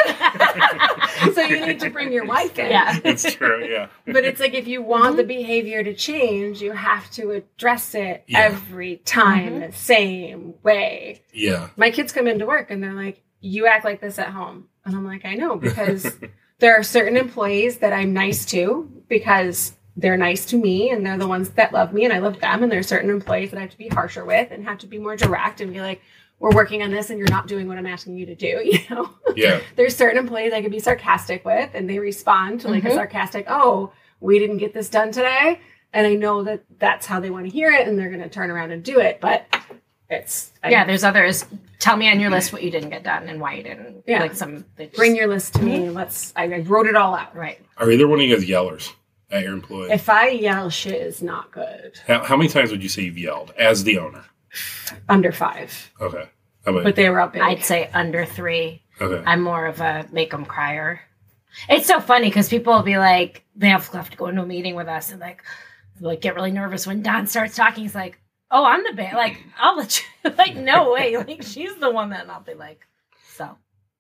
So you need to bring your wife in. Yeah, it's true. Yeah, but it's like if you want the behavior to change, you have to address it yeah. every time mm-hmm. the same way. Yeah. My kids come into work and they're like, "You act like this at home," and I'm like, "I know," because there are certain employees that I'm nice to because they're nice to me and they're the ones that love me and I love them, and there are certain employees that I have to be harsher with and have to be more direct and be like, "We're working on this and you're not doing what I'm asking you to do," you know? Yeah. There's certain employees I can be sarcastic with and they respond to like mm-hmm. a sarcastic, "Oh, we didn't get this done today." And I know that that's how they want to hear it and they're going to turn around and do it. But it's... I, yeah, there's others. Tell me on your list what you didn't get done and why you didn't. Yeah. Like some... Just, bring your list to me. Let's... I, I wrote it all out. Right. Are either one of you guys yellers at your employee? If I yell, shit is not good. How, how many times would you say you've yelled as the owner? Under five. Okay. How about But they were up big. I'd say under three. Okay. I'm more of a make them crier. It's so funny because people will be like, they have, have to go into a meeting with us and like, like get really nervous when Don starts talking. He's like, "Oh, I'm the bad." Like, I'll let you. Like, no way. Like, she's the one that, and I'll be like, so.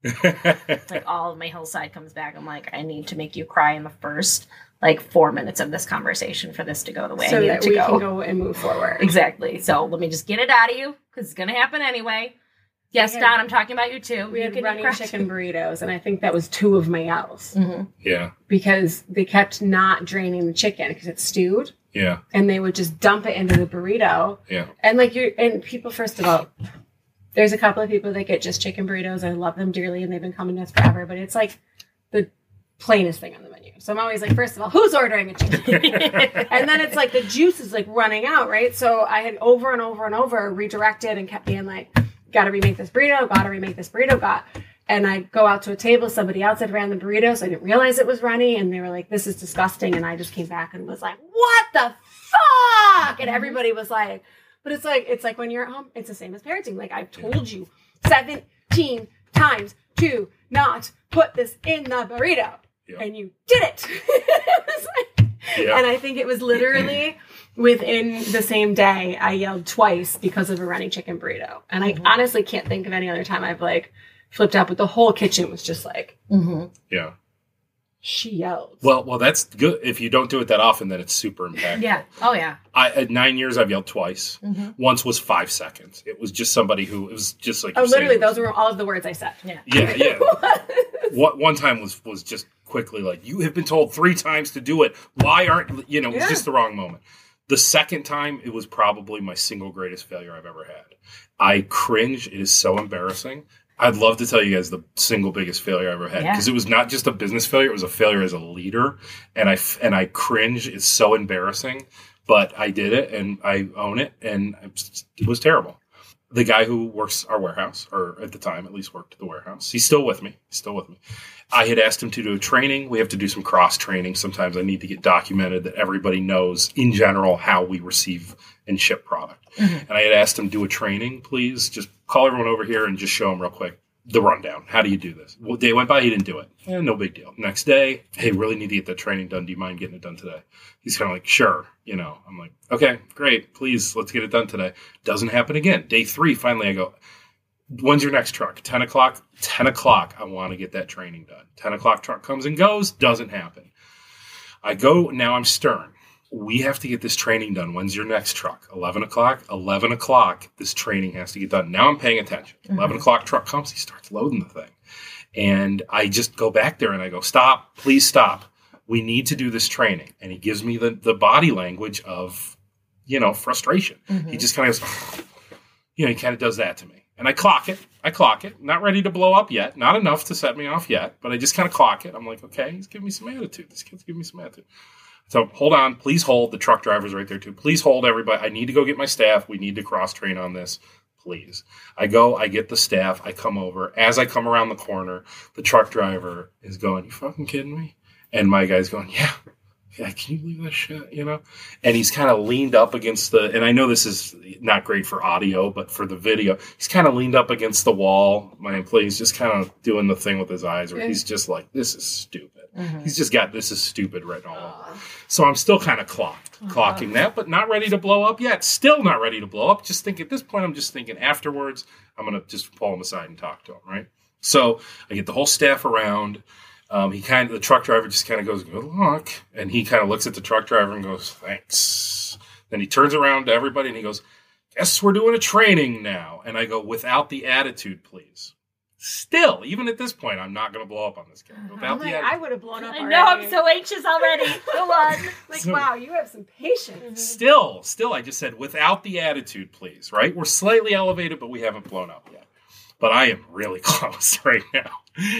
It's like all of my hillside comes back. I'm like, I need to make you cry in the first like four minutes of this conversation for this to go the way so I need that it to we go. can go and move forward. Exactly. So let me just get it out of you because it's going to happen anyway. Yes, had, Don, I'm talking about you too. We you had can running cry. chicken burritos, and I think that was two of my yells. Mm-hmm. Yeah. Because they kept not draining the chicken because it's stewed. Yeah. And they would just dump it into the burrito. Yeah. And like you and people, first of all, there's a couple of people that get just chicken burritos. I love them dearly and they've been coming to us forever, but it's like the plainest thing on the menu. So I'm always like, first of all, who's ordering a chicken? And then it's like the juice is like running out, right? So I had over and over and over redirected and kept being like, gotta remake this burrito, gotta remake this burrito, got. And I go out to a table, somebody else had ran the burrito, so I didn't realize it was runny, and they were like, "This is disgusting." And I just came back and was like, "What the fuck?" And everybody was like, but it's like, it's like when you're at home, it's the same as parenting. Like, I've told you seventeen times to not put this in the burrito. Yeah. And you did it. It was like, Yeah. And I think it was literally within the same day I yelled twice because of a running chicken burrito. And I mm-hmm. honestly can't think of any other time I've like flipped out, but the whole kitchen was just like, mm-hmm. yeah. She yelled. Well, well, that's good. If you don't do it that often, then it's super impactful. Yeah. Oh, yeah. I, at nine years, I've yelled twice. Mm-hmm. Once was five seconds. It was just somebody who, it was just like... Oh, literally, those were all of the words I said. Yeah. Yeah, yeah. What one time was was just quickly like, you have been told three times to do it. Why aren't... You know, it was yeah. just the wrong moment. The second time, it was probably my single greatest failure I've ever had. I cringe. It is so embarrassing. I'd love to tell you guys the single biggest failure I ever had because yeah. it was not just a business failure; it was a failure as a leader, and I and I cringe. It's so embarrassing, but I did it, and I own it, and it was terrible. The guy who works our warehouse, or at the time at least worked at the warehouse, he's still with me. He's still with me. I had asked him to do a training. We have to do some cross training. Sometimes I need to get documented that everybody knows in general how we receive and ship product. Mm-hmm. And I had asked him to do a training, please. Just call everyone over here and just show them real quick the rundown. How do you do this? Well, day went by, he didn't do it. Eh, no big deal. Next day, hey, really need to get that training done. Do you mind getting it done today? He's kind of like, sure. You know, I'm like, okay, great. Please, let's get it done today. Doesn't happen again. Day three, finally, I go, when's your next truck? ten o'clock? ten o'clock. I want to get that training done. ten o'clock truck comes and goes. Doesn't happen. I go, now I'm stern. We have to get this training done. When's your next truck? eleven o'clock? eleven o'clock, this training has to get done. Now I'm paying attention. Mm-hmm. eleven o'clock truck comes. He starts loading the thing. And I just go back there and I go, stop. Please stop. We need to do this training. And he gives me the, the body language of, you know, frustration. Mm-hmm. He just kind of goes, you know, he kind of does that to me. And I clock it. I clock it. Not ready to blow up yet. Not enough to set me off yet. But I just kind of clock it. I'm like, okay, he's giving me some attitude. This kid's giving me some attitude. So hold on. Please hold. The truck driver's right there too. Please hold, everybody. I need to go get my staff. We need to cross-train on this. Please. I go. I get the staff. I come over. As I come around the corner, the truck driver is going, you fucking kidding me? And my guy's going, yeah. Yeah, can you believe this shit, you know? And he's kind of leaned up against the, and I know this is not great for audio, but for the video, he's kind of leaned up against the wall. My employee's just kind of doing the thing with his eyes where he's just like, this is stupid. Mm-hmm. He's just got, this is stupid written all over. So I'm still kind of clocked, oh, clocking God. that, but not ready to blow up yet. Still not ready to blow up. Just think at this point, I'm just thinking afterwards, I'm going to just pull him aside and talk to him, right? So I get the whole staff around. Um, he kind of, the truck driver just kind of goes, good luck. And he kind of looks at the truck driver and goes, thanks. Then he turns around to everybody and he goes, guess we're doing a training now. And I go, without the attitude, please. Still, even at this point, I'm not going to blow up on this guy. Without like, the attitude. I would have blown up I already. know, I'm so anxious already. Go on. Like, So- wow, you have some patience. Still, still, I just said, without the attitude, please, right? We're slightly elevated, but we haven't blown up yet. But I am really close right now.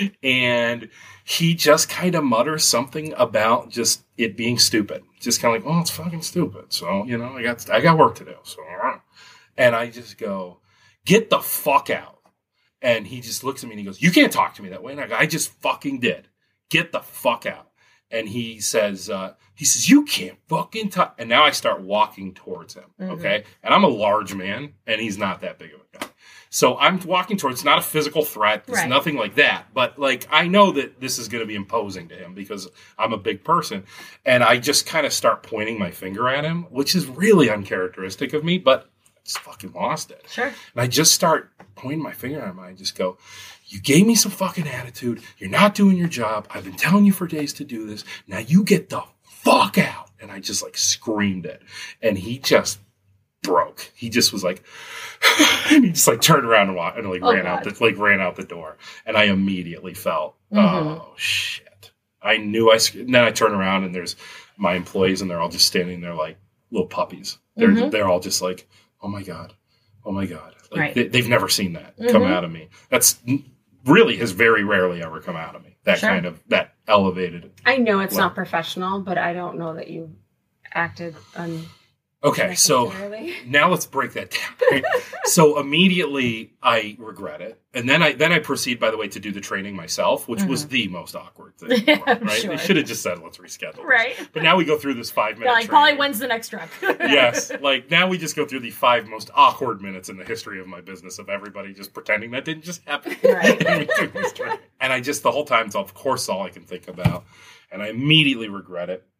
And he just kind of mutters something about just it being stupid. Just kind of like, well, it's fucking stupid. So, you know, I got I got work to do. So, and I just go, get the fuck out. And he just looks at me and he goes, you can't talk to me that way. And I go, I just fucking did. Get the fuck out. And he says, uh, he says, you can't fucking talk. And now I start walking towards him. Mm-hmm. Okay. And I'm a large man and he's not that big of a guy. So I'm walking towards, it's not a physical threat. It's right. nothing like that. But like, I know that this is going to be imposing to him because I'm a big person. And I just kind of start pointing my finger at him, which is really uncharacteristic of me, but I just fucking lost it. Sure. And I just start pointing my finger at him. I just go, you gave me some fucking attitude. You're not doing your job. I've been telling you for days to do this. Now you get the fuck out. And I just like screamed it. And he just broke. He just was like, and he just like turned around and, walked, and like oh, ran God. out the like ran out the door. And I immediately felt, Mm-hmm. oh shit. I knew I. And then I turn around and there's my employees and they're all just standing there like little puppies. They're Mm-hmm. they're all just like, oh my God, oh my God. Like Right. they, they've never seen that Mm-hmm. come out of me. That's really has very rarely ever come out of me. That Sure. kind of that elevated. I know it's Well- not professional, but I don't know that you acted un. Okay, so necessarily. now let's break that down. So immediately I regret it, and then I then I proceed, by the way, to do the training myself, which was the most awkward thing. Yeah, right? I'm sure. They should have just said, "Let's reschedule." this." Right. But now we go through this five minute. They're like, training. Polly, when's the next truck? Yes, like now we just go through the five most awkward minutes in the history of my business of everybody just pretending that didn't just happen. Right. And we do this training. And I just the whole time, it's of course all I can think about, and I immediately regret it.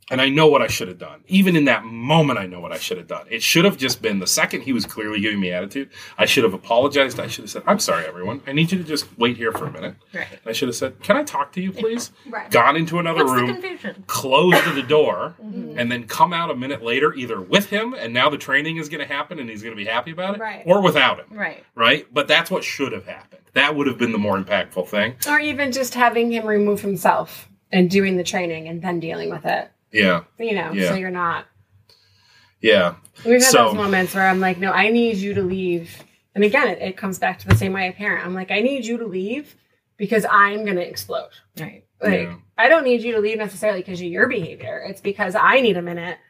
And I know what I should have done. Even in that moment, I know what I should have done. It should have just been the second he was clearly giving me attitude, I should have apologized. I should have said, I'm sorry, everyone. I need you to just wait here for a minute. Right. And I should have said, can I talk to you, please? Right. Gone into another What's the room, confusion? closed the door, mm-hmm. and then come out a minute later either with him, and now the training is going to happen and he's going to be happy about it, right. or without him. Right. Right? But that's what should have happened. That would have been the more impactful thing. Or even just having him remove himself and doing the training and then dealing with it. Yeah. You know, Yeah. so you're not. Yeah. We've had So- those moments where I'm like, no, I need you to leave. And again, it, it comes back to the same way a parent. I'm like, I need you to leave because I'm going to explode. Right. Like, Yeah. I don't need you to leave necessarily because of your behavior. It's because I need a minute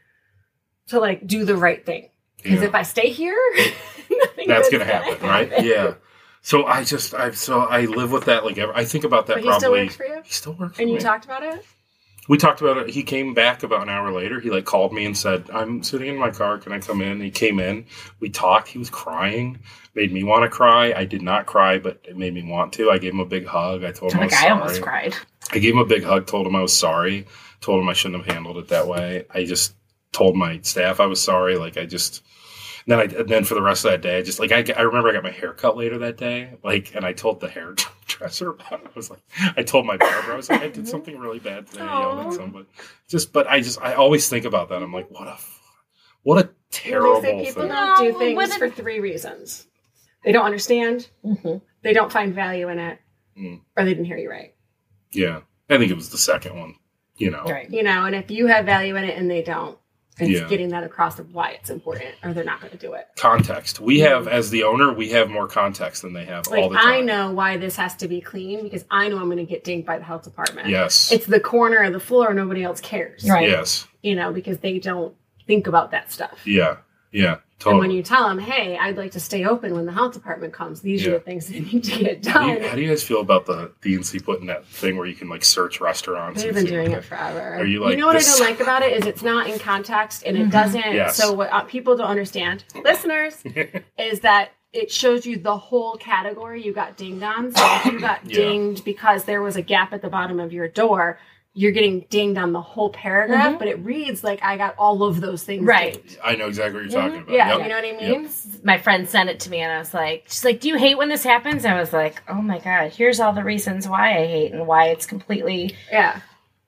to like do the right thing. Because Yeah. if I stay here, nothing That's good's going to happen, right? Yeah. So I just, I so I live with that. Like ever, I think about that. But he probably. still works for you? He still works for And you me. talked about it? We talked about it. He came back about an hour later. He like called me and said, "I'm sitting in my car. Can I come in?" He came in. We talked. He was crying. Made me want to cry. I did not cry, but it made me want to. I gave him a big hug. I told him I was Like, sorry. I almost cried. I gave him a big hug. Told him I was sorry. Told him I shouldn't have handled it that way. I just told my staff I was sorry. Like I just. And then, I, and then for the rest of that day, I just like I, I remember I got my hair cut later that day, like, and I told the hairdresser about it. I was like, I told my barber, I was like, I did something really bad today, yelled at somebody. Just, but I just, I always think about that. I'm like, what a, what a terrible They say people thing. don't do No, things what a- for three reasons. They don't understand, Mm-hmm. they don't find value in it, Mm. or they didn't hear you right. Yeah, I think it was the second one. You know, Right. You know, and if you have value in it and they don't, it's Yeah. getting that across of why it's important, or they're not going to do it. context. We have, as the owner, we have more context than they have all Like, the time. I know why this has to be clean because I know I'm going to get dinged by the health department. Yes. It's the corner of the floor, nobody else cares. Right. Yes. You know, because they don't think about that stuff. Yeah. Yeah. And Totally. when you tell them, hey, I'd like to stay open when the health department comes, these Yeah. are the things that need to get How do, done. you, how do you guys feel about the D N C putting that thing where you can like search restaurants? They've and been see doing what it forever. Are you like, know what this- I don't like about it is it's not in context and it doesn't. Yes. So what uh, people don't understand, listeners, is that it shows you the whole category you got dinged on. So if you got Yeah. dinged because there was a gap at the bottom of your door, you're getting dinged on the whole paragraph, but it reads like I got all of those things Right. dinged. I know exactly what you're talking about. Yeah, Yep. you know what I mean? Yep. My friend sent it to me and I was like, she's like, do you hate when this happens? And I was like, oh my God, here's all the reasons why I hate and why it's completely, Yeah.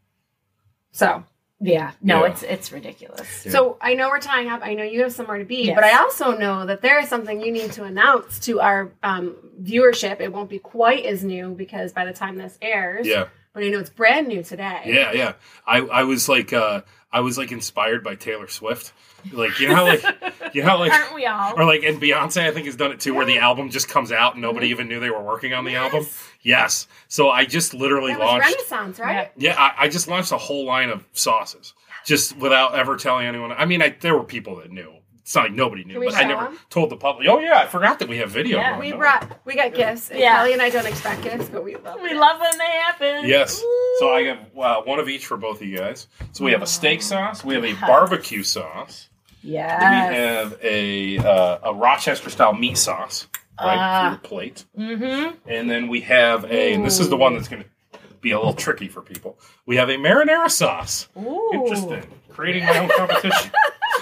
So, yeah, no, Yeah. it's it's ridiculous. so I know we're tying up. I know you have somewhere to be, Yes. but I also know that there is something you need to announce to our um, viewership. It won't be quite as new because by the time this airs, Yeah. but I know it's brand new today. Yeah, yeah. I, I was like uh I was like inspired by Taylor Swift. Like you know how like you know how like Aren't we all? or like and Beyonce I think has done it too where the album just comes out and nobody even knew they were working on the album. Yes. So I just literally That was launched Renaissance, right? Yeah, I, I just launched a whole line of sauces. Just without ever telling anyone. I mean, I, there were people that knew. It's not like nobody knew, Can we but I show never them? told the public. Oh yeah, I forgot that we have video. Yeah. going We on. brought, we got gifts. And Yeah. Kelly and I don't expect gifts, but we love We it. love when they happen. Yes. So I have uh, one of each for both of you guys. So we have a steak sauce. We have a barbecue sauce. Yes. We have a uh, a Rochester style meat sauce, right, Ah. for your plate. Mm-hmm. And then we have a. And this is the one that's going to be a little tricky for people. We have a marinara sauce. Ooh. Interesting. Creating my own competition.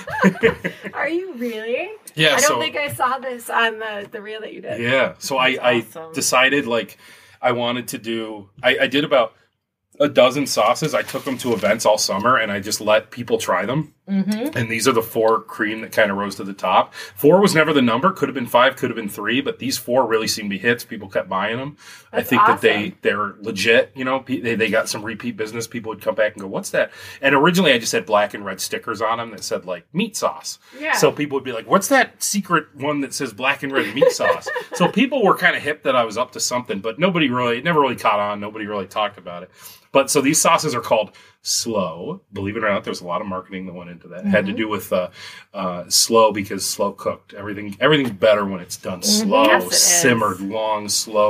Are you really? Yeah. I don't so, think I saw this on the, the reel that you did. Yeah. So I, That's I awesome. decided like I wanted to do. I, I did about a dozen sauces. I took them to events all summer, and I just let people try them. Mm-hmm. And these are the four cream that kind of rose to the top. Four was never the number. Could have been five. Could have been three. But these four really seemed to be hits. People kept buying them. I That's think that they awesome. they're legit. You know, pe- they they got some repeat business. People would come back and go, "What's that?" And originally, I just had black and red stickers on them that said like meat sauce. Yeah. So people would be like, "What's that secret one that says black and red meat sauce?" So people were kind of hip that I was up to something, but nobody really, it never really caught on. Nobody really talked about it. But so these sauces are called Slow. Believe it or not, there's a lot of marketing that went into that. It had to do with uh, uh, slow because slow cooked. Everything everything's better when it's done slow, Yes, it is. simmered, long, slow,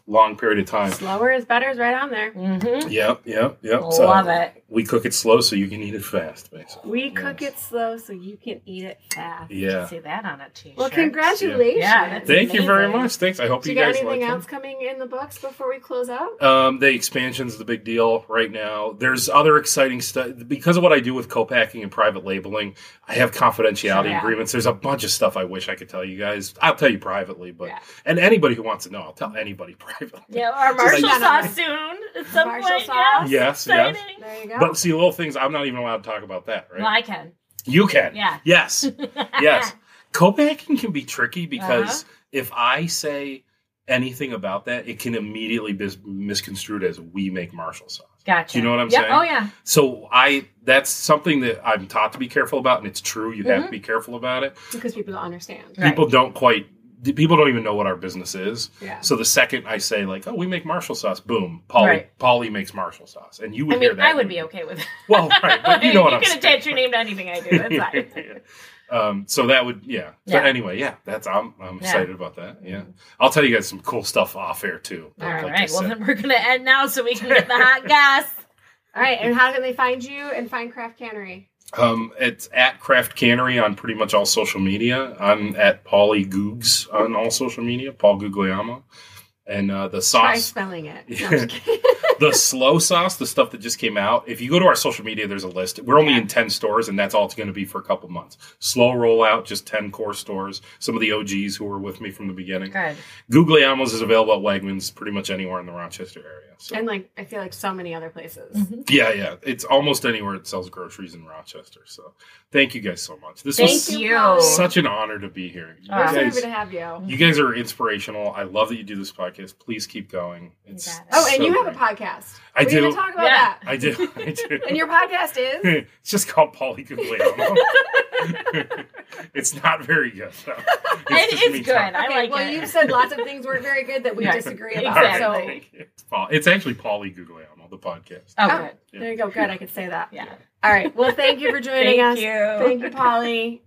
long period of time. Slower is better is right on there. Mm-hmm. Yep, yep, yep. Love So it. we cook it slow so you can eat it fast, basically. We cook it slow so you can eat it fast. Yeah. See that on a t-shirt. Well, congratulations. Yeah, that's Thank you very amazing. much. Thanks. I hope Do you, you got guys anything like else it. coming in the books before we close out? Um, the expansion's the big deal right now. There's other exciting stuff. Because of what I do with co-packing and private labeling, I have confidentiality Yeah. agreements. There's a bunch of stuff I wish I could tell you guys. I'll tell you privately, but Yeah. and anybody who wants to know, I'll tell anybody privately. Yeah, our Just Marshall like- sauce soon at some Marshall point. sauce? Yeah. Yes, yes. Exciting. There you go. But see, little things, I'm not even allowed to talk about that, right? Well, I can. You can. Yeah. Yes. Yes. Co-packing can be tricky because Uh-huh. if I say anything about that, it can immediately be misconstrued as we make Marshall sauce. Gotcha. Do you know what I'm Yep. saying? Oh, yeah. So I that's something that I'm taught to be careful about, and it's true. You have to be careful about it. Because people don't understand. Right. People don't quite. People don't even know what our business is. Yeah. So the second I say like, "Oh, we make Marshall sauce," boom, Polly, Right. Polly makes Marshall sauce, and you would I hear mean, that. I would be okay with it. Well, right, but you know what I'm can saying. attach your name to anything I do. It's fine. Yeah. Um, so that would, yeah. Yeah. But anyway, yeah, that's I'm I'm Yeah. excited about that. Yeah, I'll tell you guys some cool stuff off air too. All like I right. Well, said. then we're going to end now so we can get the hot gas. All right, and how can they find you and find Craft Cannery? Um, it's at Craft Cannery on pretty much all social media. I'm at Paulie Googs on all social media, Paul Guglielmo. And uh, the Try sauce, spelling it. No, I'm just kidding. the slow sauce, the stuff that just came out. If you go to our social media, there's a list. We're only Yeah. in ten stores, and that's all it's going to be for a couple months. Slow rollout, just ten core stores. Some of the O Gs who were with me from the beginning. Good. Guglielmo's is available at Wegmans pretty much anywhere in the Rochester area. So. And like, I feel like so many other places. Yeah, yeah. It's almost anywhere that sells groceries in Rochester. So thank you guys so much. This Thank was you. Paulie. such an honor to be here. You, Oh. We're so happy guys, to have you. you guys are inspirational. I love that you do this podcast. Please keep going. It's got it. Oh, and so you have great. a podcast. I We're do. gonna talk about Yeah. that. I do. I do. And your podcast is? It's just called Paulie Guglielmo. It's not very good. Though. It just is me good. talking. I Okay, like well, it. you've said lots of things weren't very good that we Yeah. disagree All about. Exactly. So, thank you. It's, Paul, it's actually Paulie Guglielmo, the podcast. Oh, oh, good. there you go. Good, I could say that. Yeah. All right. Well, thank you for joining Thank us. you. Thank you, Polly.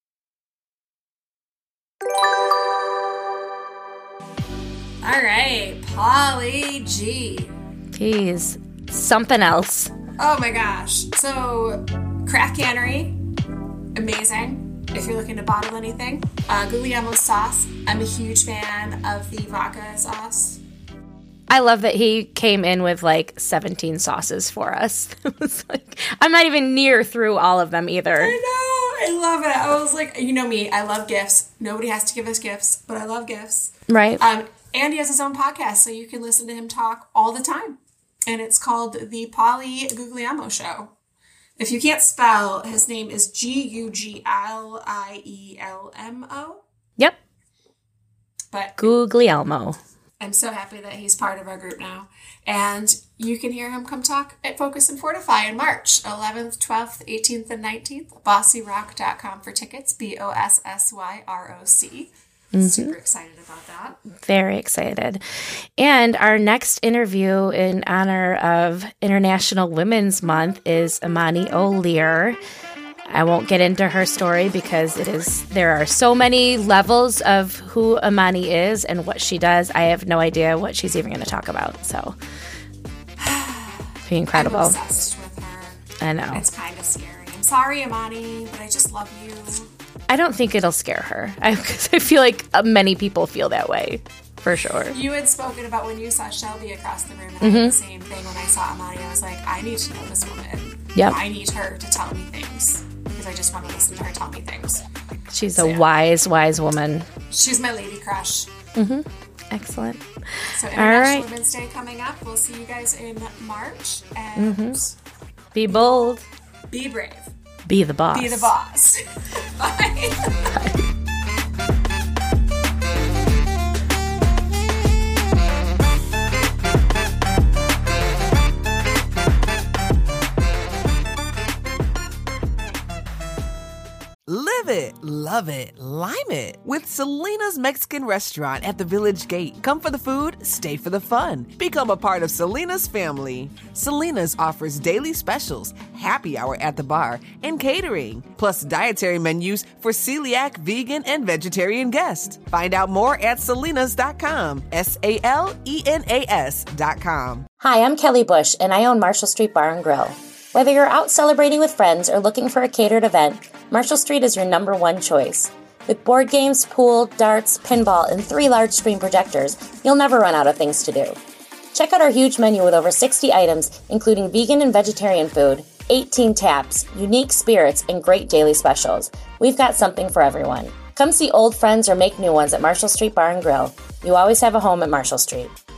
All right, Polly G. He's something else. Oh my gosh. So, Craft Cannery, amazing. If you're looking to bottle anything, uh, Guglielmo sauce. I'm a huge fan of the vodka sauce. I love that he came in with like seventeen sauces for us. It was like, I'm not even near through all of them either. I know. I love it. I was like, you know me, I love gifts. Nobody has to give us gifts, but I love gifts. Right? Um, and he has his own podcast, so you can listen to him talk all the time. And it's called The Polly Guglielmo Show. If you can't spell, his name is G U G L I E L M O. Yep. But Guglielmo. I'm so happy that he's part of our group now. And you can hear him come talk at Focus and Fortify in March, eleventh, twelfth, eighteenth, and nineteenth. bossy rock dot com for tickets, B O S S Y R O C. Super excited about that. Very excited. And our next interview in honor of International Women's Month is Imani O'Lear. I won't get into her story because it is there are so many levels of who Imani is and what she does. I have no idea what she's even going to talk about. So, be incredible. I'm obsessed with her. I know. It's kind of scary. I'm sorry, Imani, but I just love you. I don't think it'll scare her because I, I feel like uh, many people feel that way, for sure. You had spoken about when you saw Shelby across the room, and Mm-hmm. I did the same thing when I saw Imani. I was like, I need to know this woman. Yep. I need her to tell me things because I just want to listen to her tell me things. She's a wise, wise woman. She's my lady crush. Excellent. So All International right. Women's Day coming up. We'll see you guys in March. And Mm-hmm. Be bold. be brave. Be the boss. Be the boss. Bye. Live it, love it, lime it with Selena's Mexican Restaurant at the Village Gate. Come for the food, stay for the fun. Become a part of Selena's family. Selena's offers daily specials, happy hour at the bar, and catering, plus dietary menus for celiac, vegan, and vegetarian guests. Find out more at selenas dot com. S A L E N A S dot com. Hi, I'm Kelly Bush, and I own Marshall Street Bar and Grill. Whether you're out celebrating with friends or looking for a catered event, Marshall Street is your number one choice. With board games, pool, darts, pinball, and three large screen projectors, you'll never run out of things to do. Check out our huge menu with over sixty items, including vegan and vegetarian food, eighteen taps, unique spirits, and great daily specials. We've got something for everyone. Come see old friends or make new ones at Marshall Street Bar and Grill. You always have a home at Marshall Street.